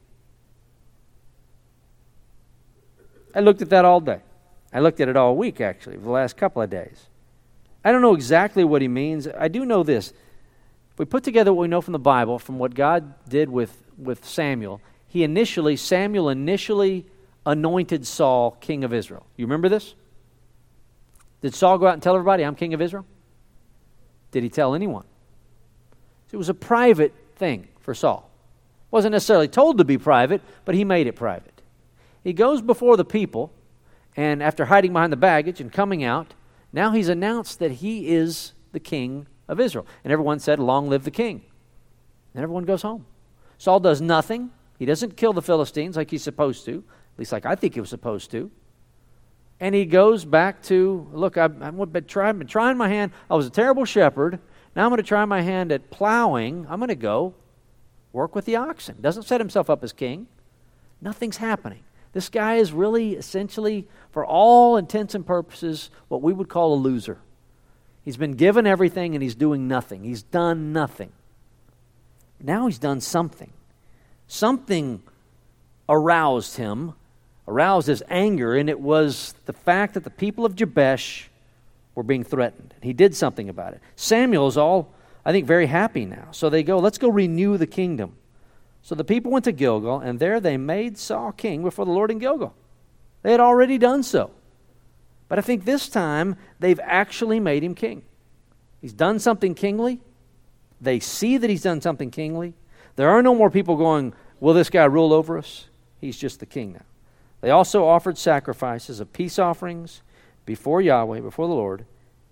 I looked at that all day. I looked at it all week, actually, for the last couple of days. I don't know exactly what he means. I do know this. If we put together what we know from the Bible, from what God did with, with Samuel, he initially, Samuel initially anointed Saul king of Israel. You remember this? Did Saul go out and tell everybody, "I'm king of Israel"? Did he tell anyone? It was a private thing for Saul. Wasn't necessarily told to be private, but he made it private. He goes before the people, and after hiding behind the baggage and coming out, now he's announced that he is the king of Israel. And everyone said, "Long live the king." And everyone goes home. Saul does nothing. He doesn't kill the Philistines like he's supposed to, at least like I think he was supposed to. And he goes back to, look, I've, I've been, trying, been trying my hand. I was a terrible shepherd. Now I'm going to try my hand at plowing. I'm going to go work with the oxen. Doesn't set himself up as king. Nothing's happening. This guy is really essentially, for all intents and purposes, what we would call a loser. He's been given everything and he's doing nothing. He's done nothing. Now he's done something. Something aroused him, aroused his anger, and it was the fact that the people of Jabesh were being threatened. He did something about it. Samuel is all, I think, very happy now. So they go, let's go renew the kingdom. So the people went to Gilgal, and there they made Saul king before the Lord in Gilgal. They had already done so. But I think this time they've actually made him king. He's done something kingly. They see that he's done something kingly. There are no more people going, will this guy rule over us? He's just the king now. They also offered sacrifices of peace offerings before Yahweh, before the Lord,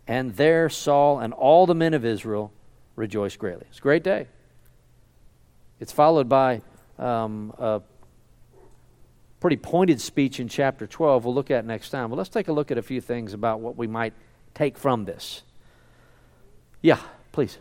And there Saul and all the men of Israel rejoiced greatly. It's a great day. It's followed by um, a pretty pointed speech in chapter twelve we'll look at next time. But let's take a look at a few things about what we might take from this. Yeah, please.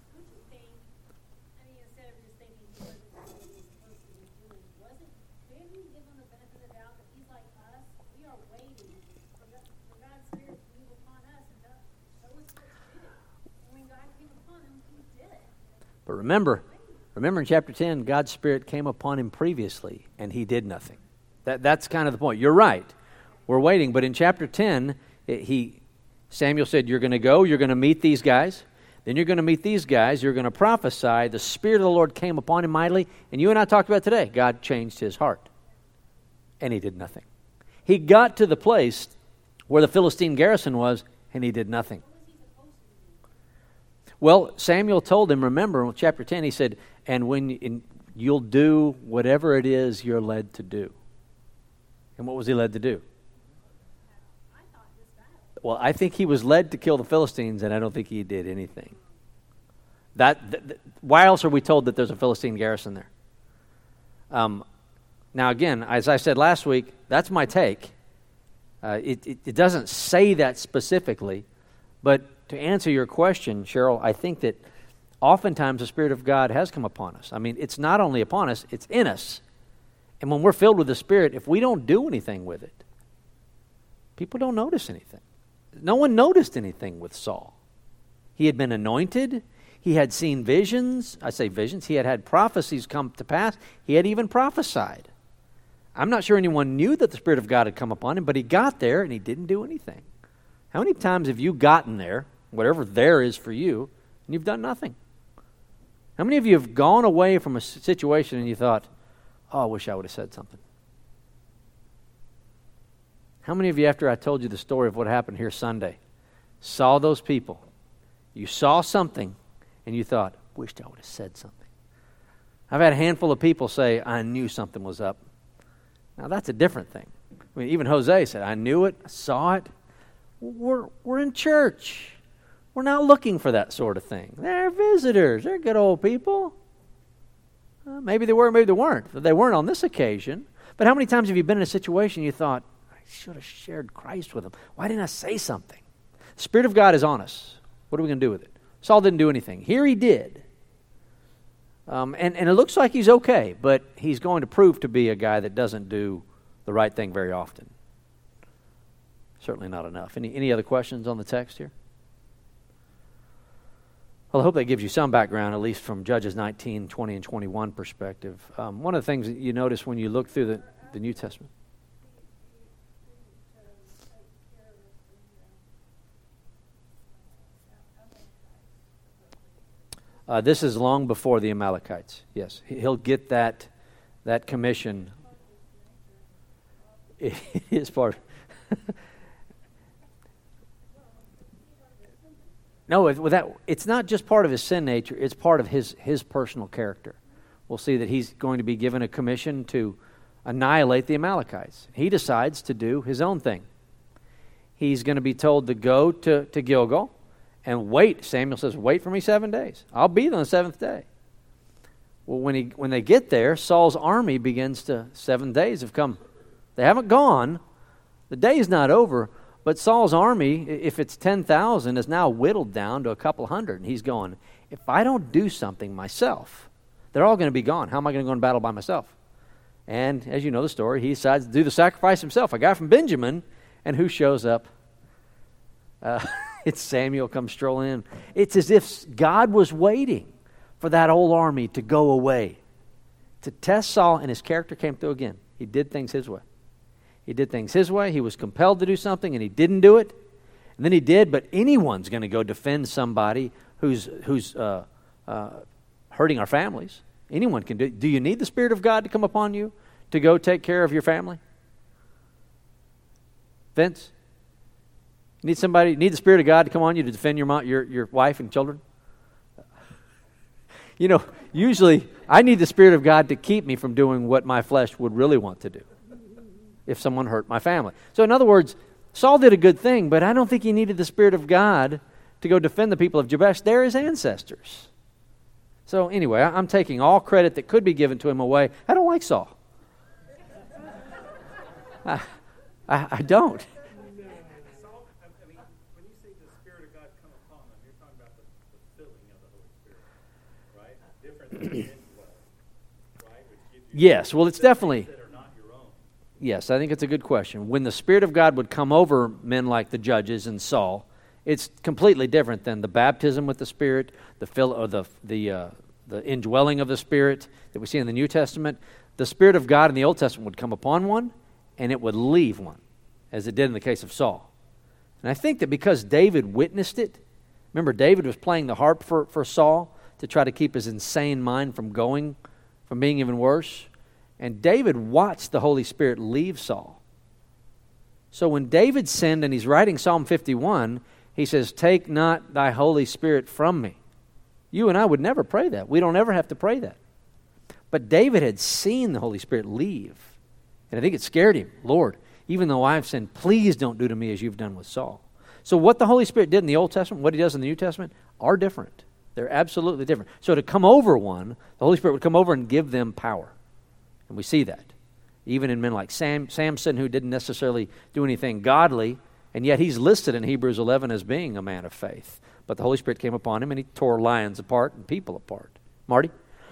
But remember, remember in chapter ten, God's Spirit came upon him previously, and he did nothing. That, that's kind of the point. You're right. We're waiting. But in chapter ten, it, he Samuel said, you're going to go, you're going to meet these guys, then you're going to meet these guys, you're going to prophesy. The Spirit of the Lord came upon him mightily, and you and I talked about today, God changed his heart, and he did nothing. He got to the place where the Philistine garrison was, and he did nothing. Well, Samuel told him, remember, in chapter ten, he said, and when in, you'll do whatever it is you're led to do. And what was he led to do? Well, I think he was led to kill the Philistines, and I don't think he did anything. That, th- th- why else are we told that there's a Philistine garrison there? Um, now, again, as I said last week, that's my take. Uh, it, it, it doesn't say that specifically, but to answer your question, Cheryl, I think that oftentimes the Spirit of God has come upon us. I mean, it's not only upon us, it's in us. And when we're filled with the Spirit, if we don't do anything with it, people don't notice anything. No one noticed anything with Saul. He had been anointed. He had seen visions. I say visions. He had had prophecies come to pass. He had even prophesied. I'm not sure anyone knew that the Spirit of God had come upon him, but he got there and he didn't do anything. How many times have you gotten there, whatever there is for you, and you've done nothing? How many of you have gone away from a situation and you thought, oh, I wish I would have said something? How many of you, after I told you the story of what happened here Sunday, saw those people? You saw something and you thought, wished I would have said something. I've had a handful of people say, I knew something was up. Now that's a different thing. I mean, even Jose said, I knew it, I saw it. We're, we're in church. We're not looking for that sort of thing. They're visitors. They're good old people. Uh, maybe they were, maybe they weren't. They weren't on this occasion. But how many times have you been in a situation you thought, I should have shared Christ with them. Why didn't I say something? The Spirit of God is on us. What are we going to do with it? Saul didn't do anything. Here he did. Um, and, and it looks like he's okay, but he's going to prove to be a guy that doesn't do the right thing very often. Certainly not enough. Any, any other questions on the text here? Well, I hope that gives you some background, at least from Judges nineteen, twenty, and twenty-one perspective. Um, one of the things that you notice when you look through the, the New Testament. Uh, this is long before the Amalekites. Yes, he'll get that that commission. It is part. No, it, with that, it's not just part of his sin nature. It's part of his his personal character. We'll see that he's going to be given a commission to annihilate the Amalekites. He decides to do his own thing. He's going to be told to go to, to Gilgal and wait. Samuel says, wait for me seven days. I'll be there on the seventh day. Well, when he when they get there, Saul's army begins to, seven days have come. They haven't gone. The day is not over. But Saul's army, if it's ten thousand, is now whittled down to a couple hundred. And he's going, if I don't do something myself, they're all going to be gone. How am I going to go in battle by myself? And as you know the story, he decides to do the sacrifice himself. A guy from Benjamin, and who shows up? Uh, it's Samuel comes strolling in. It's as if God was waiting for that whole army to go away, to test Saul, and his character came through again. He did things his way. He did things his way. He was compelled to do something, and he didn't do it. And then he did, but anyone's going to go defend somebody who's who's uh, uh, hurting our families. Anyone can do it. Do you need the Spirit of God to come upon you to go take care of your family? Vince? You need somebody, need the Spirit of God to come on you to defend your mom, your, your wife and children? You know, usually I need the Spirit of God to keep me from doing what my flesh would really want to do if someone hurt my family. So in other words, Saul did a good thing, but I don't think he needed the Spirit of God to go defend the people of Jabesh. They're his ancestors. So anyway, I'm taking all credit that could be given to him away. I don't like Saul. I, I, I don't. Saul, I mean, when you say the Spirit of God come upon them, you're talking about the, the filling of the Holy Spirit, right? Different than the indwelling, right? Which gives you Yes, well, it's definitely... that are not your own. Yes, I think it's a good question. When the Spirit of God would come over men like the judges and Saul, it's completely different than the baptism with the Spirit, the fill, or the the uh, the indwelling of the Spirit that we see in the New Testament. The Spirit of God in the Old Testament would come upon one, and it would leave one, as it did in the case of Saul. And I think that because David witnessed it, remember David was playing the harp for, for Saul to try to keep his insane mind from going, from being even worse. And David watched the Holy Spirit leave Saul. So when David sinned and he's writing Psalm fifty-one, he says, "Take not thy Holy Spirit from me." You and I would never pray that. We don't ever have to pray that. But David had seen the Holy Spirit leave. And I think it scared him. Lord, even though I've sinned, please don't do to me as you've done with Saul. So what the Holy Spirit did in the Old Testament, what he does in the New Testament, are different. They're absolutely different. So to come over one, the Holy Spirit would come over and give them power. And we see that. Even in men like Sam, Samson, who didn't necessarily do anything godly, and yet he's listed in Hebrews eleven as being a man of faith. But the Holy Spirit came upon him and he tore lions apart and people apart. Marty?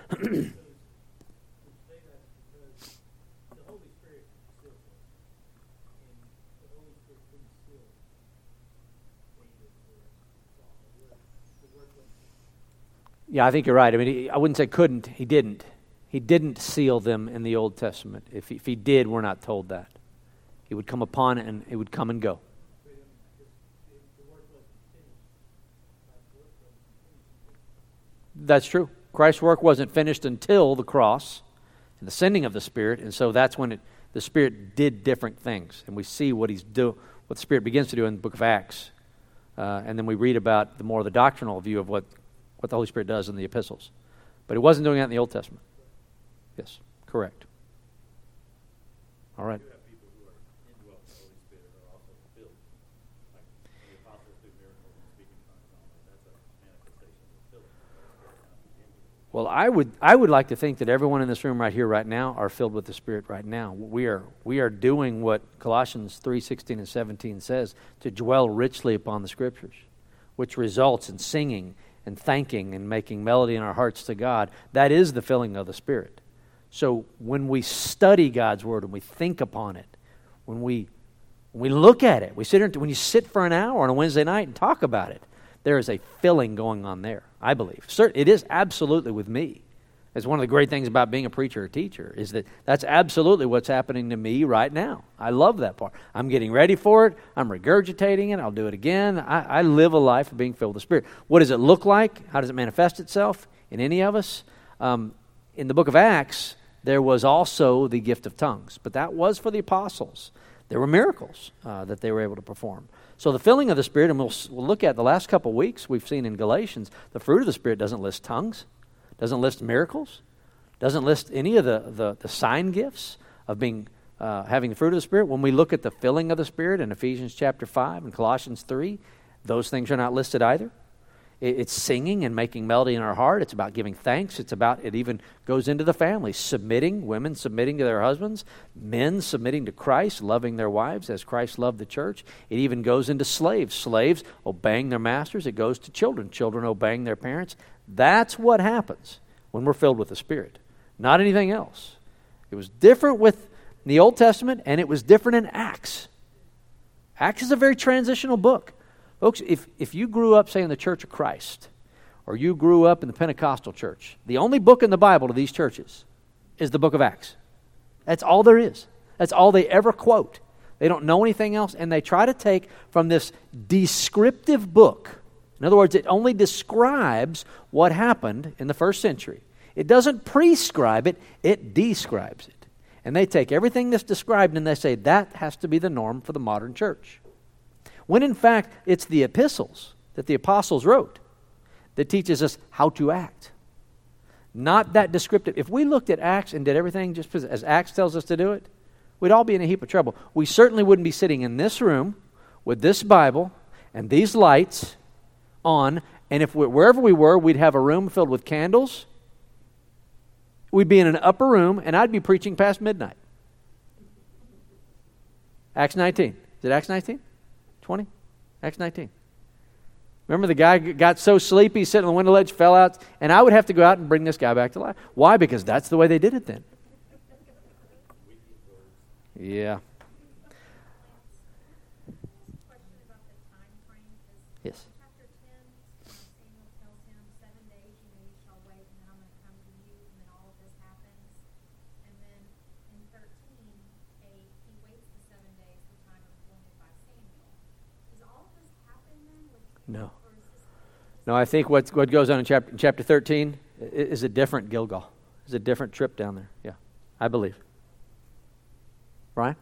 Yeah, I think you're right. I mean, he, I wouldn't say couldn't. He didn't. He didn't seal them in the Old Testament. If he, if he did, we're not told that. He would come upon it and it would come and go. That's true. Christ's work wasn't finished until the cross and the sending of the Spirit, and so that's when it, the Spirit did different things. And we see what he's do, what the Spirit begins to do in the book of Acts. Uh, and then we read about the more the doctrinal view of what, what the Holy Spirit does in the epistles. But he wasn't doing that in the Old Testament. Yes, correct. All right. You have people who are indwelt with the Holy Spirit who are also filled. Like the apostles do miracles and speaking tongues and all that. That's a manifestation of filling. Well, I would I would like to think that everyone in this room right here, right now, are filled with the Spirit right now. We are we are doing what Colossians three sixteen and seventeen says, to dwell richly upon the Scriptures, which results in singing and thanking and making melody in our hearts to God. That is the filling of the Spirit. So when we study God's Word and we think upon it, when we when we look at it, we sit here, when you sit for an hour on a Wednesday night and talk about it, there is a filling going on there, I believe. It is absolutely with me. It's one of the great things about being a preacher or teacher is that that's absolutely what's happening to me right now. I love that part. I'm getting ready for it. I'm regurgitating it. I'll do it again. I, I live a life of being filled with the Spirit. What does it look like? How does it manifest itself in any of us? Um, in the book of Acts, there was also the gift of tongues, but that was for the apostles. There were miracles uh, that they were able to perform. So the filling of the Spirit, and we'll, we'll look at the last couple of weeks, we've seen in Galatians, the fruit of the Spirit doesn't list tongues, doesn't list miracles, doesn't list any of the, the, the sign gifts of being uh, having the fruit of the Spirit. When we look at the filling of the Spirit in Ephesians chapter five and Colossians three, those things are not listed either. It's singing and making melody in our heart. It's about giving thanks. It's about, it even goes into the family, submitting, women submitting to their husbands, men submitting to Christ, loving their wives as Christ loved the church. It even goes into slaves, slaves obeying their masters. It goes to children, children obeying their parents. That's what happens when we're filled with the Spirit, not anything else. It was different with the Old Testament, and it was different in Acts. Acts is a very transitional book. Folks, if, if you grew up, say, in the Church of Christ, or you grew up in the Pentecostal church, the only book in the Bible to these churches is the book of Acts. That's all there is. That's all they ever quote. They don't know anything else, and they try to take from this descriptive book. In other words, it only describes what happened in the first century. It doesn't prescribe it, it describes it. And they take everything that's described and they say that has to be the norm for the modern church. When in fact, it's the epistles that the apostles wrote that teaches us how to act. Not that descriptive. If we looked at Acts and did everything just as Acts tells us to do it, we'd all be in a heap of trouble. We certainly wouldn't be sitting in this room with this Bible and these lights on, and if we, wherever we were, we'd have a room filled with candles. We'd be in an upper room, and I'd be preaching past midnight. Acts nineteen. Is it Acts nineteen? twenty? Acts nineteen. Remember the guy got so sleepy, sitting on the window ledge, fell out, and I would have to go out and bring this guy back to life. Why? Because that's the way they did it then. Yeah. Yes. No. No, I think what's, what goes on in chapter, chapter thirteen is a different Gilgal. It's a different trip down there. Yeah, I believe. Brian?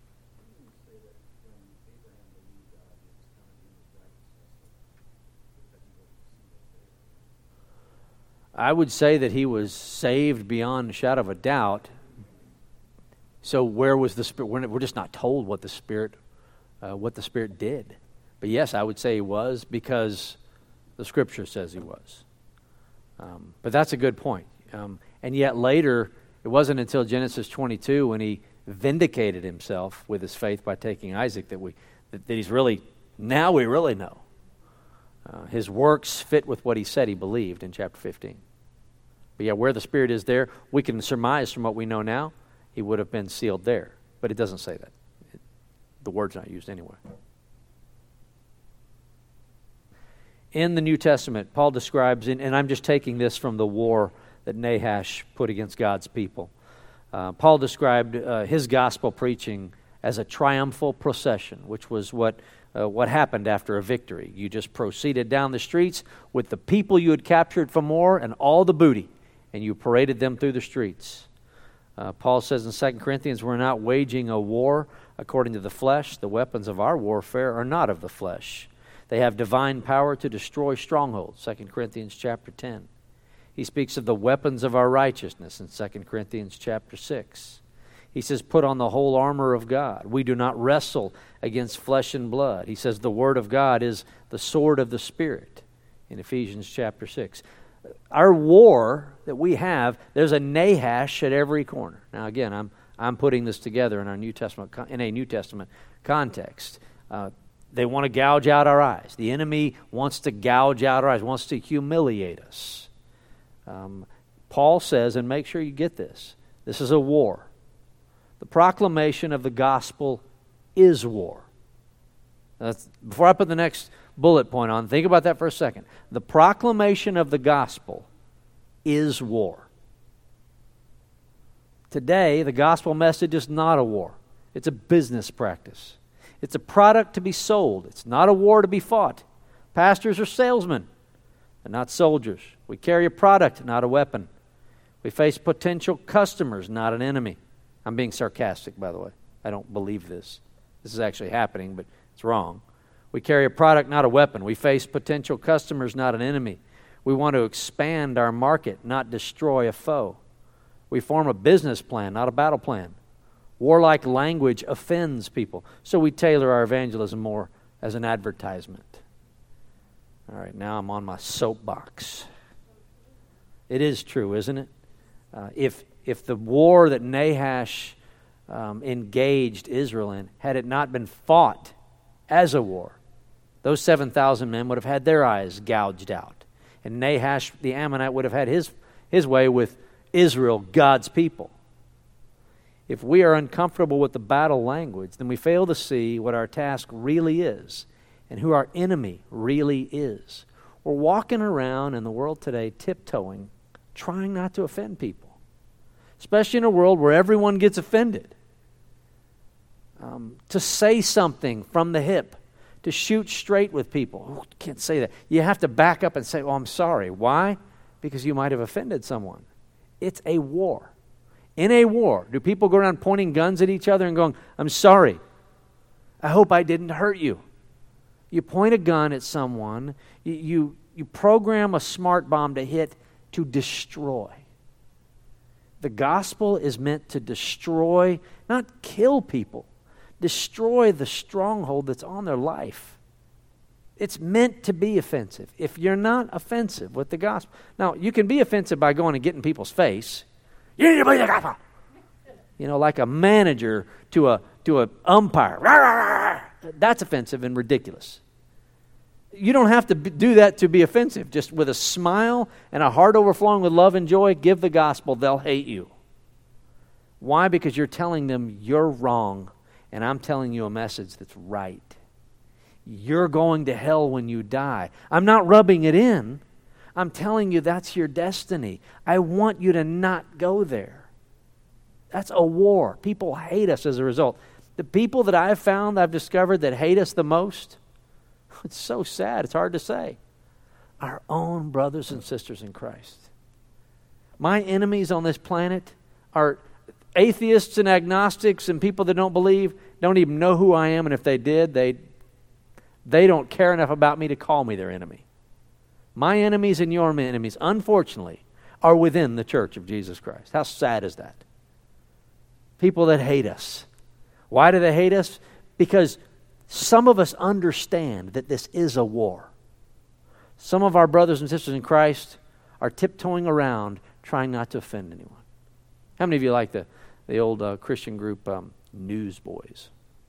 I would say that he was saved beyond a shadow of a doubt. So where was the Spirit? We're just not told what the Spirit, uh, what the Spirit did. But yes, I would say he was because the Scripture says he was. Um, but that's a good point. Um, and yet later, it wasn't until Genesis twenty-two when he vindicated himself with his faith by taking Isaac that we that, that he's really, now we really know. Uh, his works fit with what he said he believed in chapter fifteen. But yeah, where the Spirit is there, we can surmise from what we know now, he would have been sealed there. But it doesn't say that. It, the word's not used anywhere. In the New Testament, Paul describes, and I'm just taking this from the war that Nahash put against God's people. Uh, Paul described uh, his gospel preaching as a triumphal procession, which was what uh, what happened after a victory. You just proceeded down the streets with the people you had captured from war and all the booty, and you paraded them through the streets. Uh, Paul says in Second Corinthians, we're not waging a war according to the flesh. The weapons of our warfare are not of the flesh. They have divine power to destroy strongholds, Second Corinthians chapter ten. He speaks of the weapons of our righteousness in Second Corinthians chapter six. He says, put on the whole armor of God. We do not wrestle against flesh and blood. He says the Word of God is the sword of the Spirit in Ephesians chapter six. Our war that we have, there's a Nahash at every corner. Now again, I'm I'm putting this together in our New Testament in a New Testament context. Uh, They want to gouge out our eyes. The enemy wants to gouge out our eyes, wants to humiliate us. Um, Paul says, and make sure you get this, this is a war. The proclamation of the gospel is war. That's, before I put the next bullet point on, think about that for a second. The proclamation of the gospel is war. Today, the gospel message is not a war. It's a business practice. It's a product to be sold. It's not a war to be fought. Pastors are salesmen. They're not soldiers. We carry a product, not a weapon. We face potential customers, not an enemy. I'm being sarcastic, by the way. I don't believe this. This is actually happening, but it's wrong. We carry a product, not a weapon. We face potential customers, not an enemy. We want to expand our market, not destroy a foe. We form a business plan, not a battle plan. Warlike language offends people, so we tailor our evangelism more as an advertisement. All right, now I'm on my soapbox. It is true, isn't it? Uh, if if the war that Nahash um, engaged Israel in, had it not been fought as a war, those seven thousand men would have had their eyes gouged out. And Nahash, the Ammonite, would have had his, his way with Israel, God's people. If we are uncomfortable with the battle language, then we fail to see what our task really is and who our enemy really is. We're walking around in the world today tiptoeing, trying not to offend people, especially in a world where everyone gets offended. Um, to say something from the hip, to shoot straight with people. Oh, can't say that. You have to back up and say, oh, I'm sorry. Why? Because you might have offended someone. It's a war. In a war, do people go around pointing guns at each other and going, I'm sorry. I hope I didn't hurt you. You point a gun at someone, you, you, you program a smart bomb to hit to destroy. The gospel is meant to destroy, not kill people, Destroy the stronghold that's on their life. It's meant to be offensive. If you're not offensive with the gospel, now you can be offensive by going and getting people's face. You need to believe the gospel. You know, like a manager to a to an umpire. That's offensive and ridiculous. You don't have to do that to be offensive. Just with a smile and a heart overflowing with love and joy, give the gospel. They'll hate you. Why? Because you're telling them you're wrong, and I'm telling you a message that's right. You're going to hell when you die. I'm not rubbing it in. I'm telling you that's your destiny. I want you to not go there. That's a war. People hate us as a result. The people that I've found, I've discovered that hate us the most, it's so sad, it's hard to say, our own brothers and sisters in Christ. My enemies on this planet are atheists and agnostics and people that don't believe, don't even know who I am, and if they did, they they don't care enough about me to call me their enemy. My enemies and your enemies, unfortunately, are within the church of Jesus Christ. How sad is that? People that hate us. Why do they hate us? Because some of us understand that this is a war. Some of our brothers and sisters in Christ are tiptoeing around trying not to offend anyone. How many of you like the, the old uh, Christian group um, Newsboys?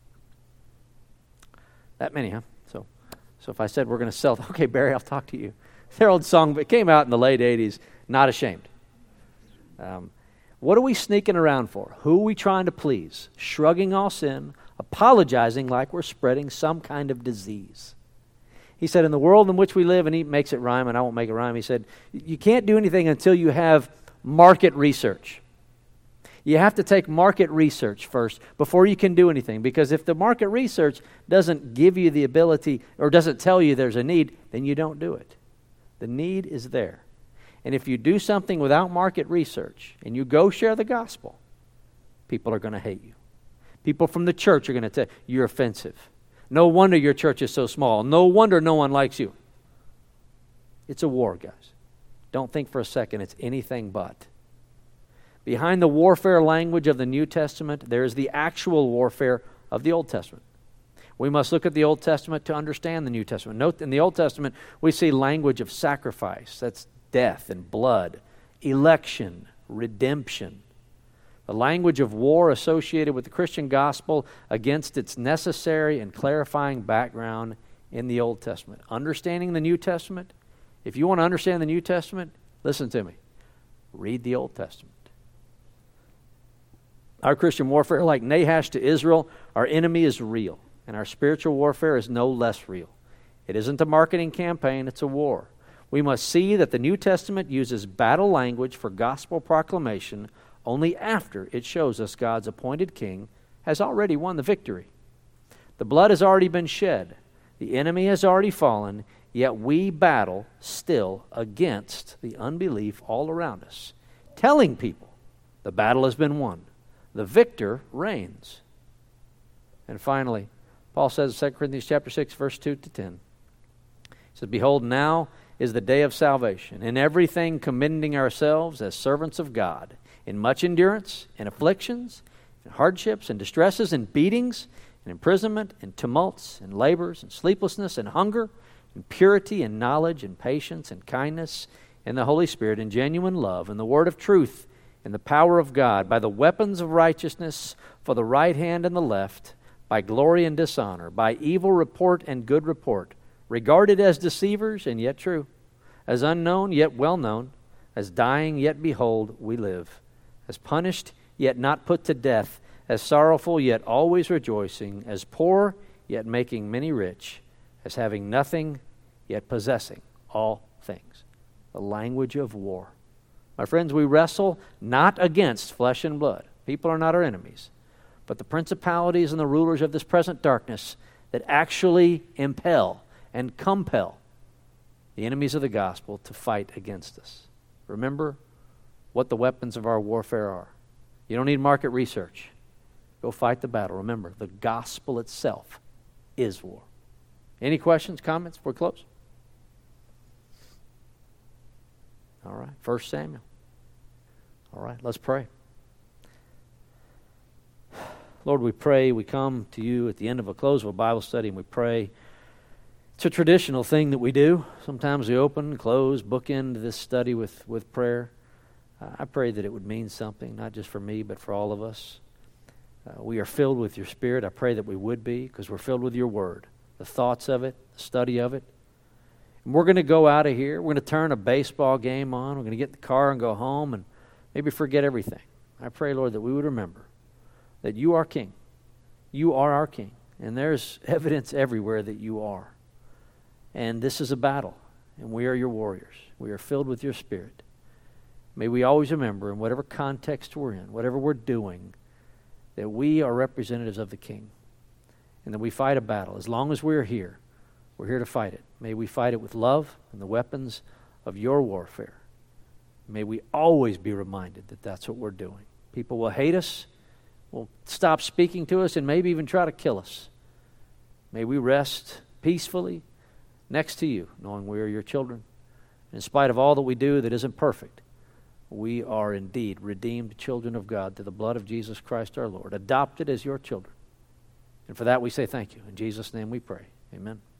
That many, huh? So, so if I said we're going to sell, okay, Barry, I'll talk to you. Their old song, but it came out in the late eighties, Not Ashamed. Um, what are we sneaking around for? Who are we trying to please? Shrugging all sin, apologizing like we're spreading some kind of disease. He said, in the world in which we live, and he makes it rhyme, and I won't make it rhyme, he said, you can't do anything until you have market research. You have to take market research first before you can do anything, because if the market research doesn't give you the ability or doesn't tell you there's a need, then you don't do it. The need is there. And if you do something without market research and you go share the gospel, people are going to hate you. People from the church are going to tell you, you're offensive. No wonder your church is so small. No wonder no one likes you. It's a war, guys. Don't think for a second it's anything but. Behind the warfare language of the New Testament, there is the actual warfare of the Old Testament. We must look at the Old Testament to understand the New Testament. Note, in the Old Testament, we see language of sacrifice. That's death and blood, election, redemption. The language of war associated with the Christian gospel against its necessary and clarifying background in the Old Testament. Understanding the New Testament, if you want to understand the New Testament, listen to me. Read the Old Testament. Our Christian warfare, like Nahash to Israel, our enemy is real, and our spiritual warfare is no less real. It isn't a marketing campaign, it's a war. We must see that the New Testament uses battle language for gospel proclamation only after it shows us God's appointed king has already won the victory. The blood has already been shed. The enemy has already fallen, yet we battle still against the unbelief all around us, telling people the battle has been won. The victor reigns. And finally, Paul says in Second Corinthians chapter six, verse two to ten, he says, behold, now is the day of salvation, in everything commending ourselves as servants of God, in much endurance, in afflictions, in hardships, and distresses, and beatings, and imprisonment, and tumults, and labors, and sleeplessness, and hunger, and purity, and knowledge, and patience, and kindness, and the Holy Spirit, and genuine love, and the word of truth, and the power of God, by the weapons of righteousness for the right hand and the left, by glory and dishonor, by evil report and good report, regarded as deceivers and yet true, as unknown yet well known, as dying yet behold we live, as punished yet not put to death, as sorrowful yet always rejoicing, as poor yet making many rich, as having nothing yet possessing all things. The language of war. My friends, we wrestle not against flesh and blood. People are not our enemies. But the principalities and the rulers of this present darkness that actually impel and compel the enemies of the gospel to fight against us. Remember what the weapons of our warfare are. You don't need market research. Go fight the battle. Remember, the gospel itself is war. Any questions, comments before we close? All right, First Samuel. All right, let's pray. Lord, we pray, we come to you at the end of a close of a Bible study and we pray. It's a traditional thing that we do. Sometimes we open, close, bookend this study with, with prayer. Uh, I pray that it would mean something, not just for me, but for all of us. Uh, we are filled with your Spirit. I pray that we would be, because we're filled with your word, the thoughts of it, the study of it. And we're going to go out of here. We're going to turn a baseball game on. We're going to get in the car and go home and maybe forget everything. I pray, Lord, that we would remember that you are King. You are our King. And there's evidence everywhere that you are. And this is a battle. And we are your warriors. We are filled with your Spirit. May we always remember, in whatever context we're in, whatever we're doing, that we are representatives of the King. And that we fight a battle. As long as we're here, we're here to fight it. May we fight it with love and the weapons of your warfare. May we always be reminded that that's what we're doing. People will hate us, will stop speaking to us, and maybe even try to kill us. May we rest peacefully next to you, knowing we are your children. In spite of all that we do that isn't perfect, we are indeed redeemed children of God through the blood of Jesus Christ our Lord, adopted as your children. And for that we say thank you. In Jesus' name we pray. Amen.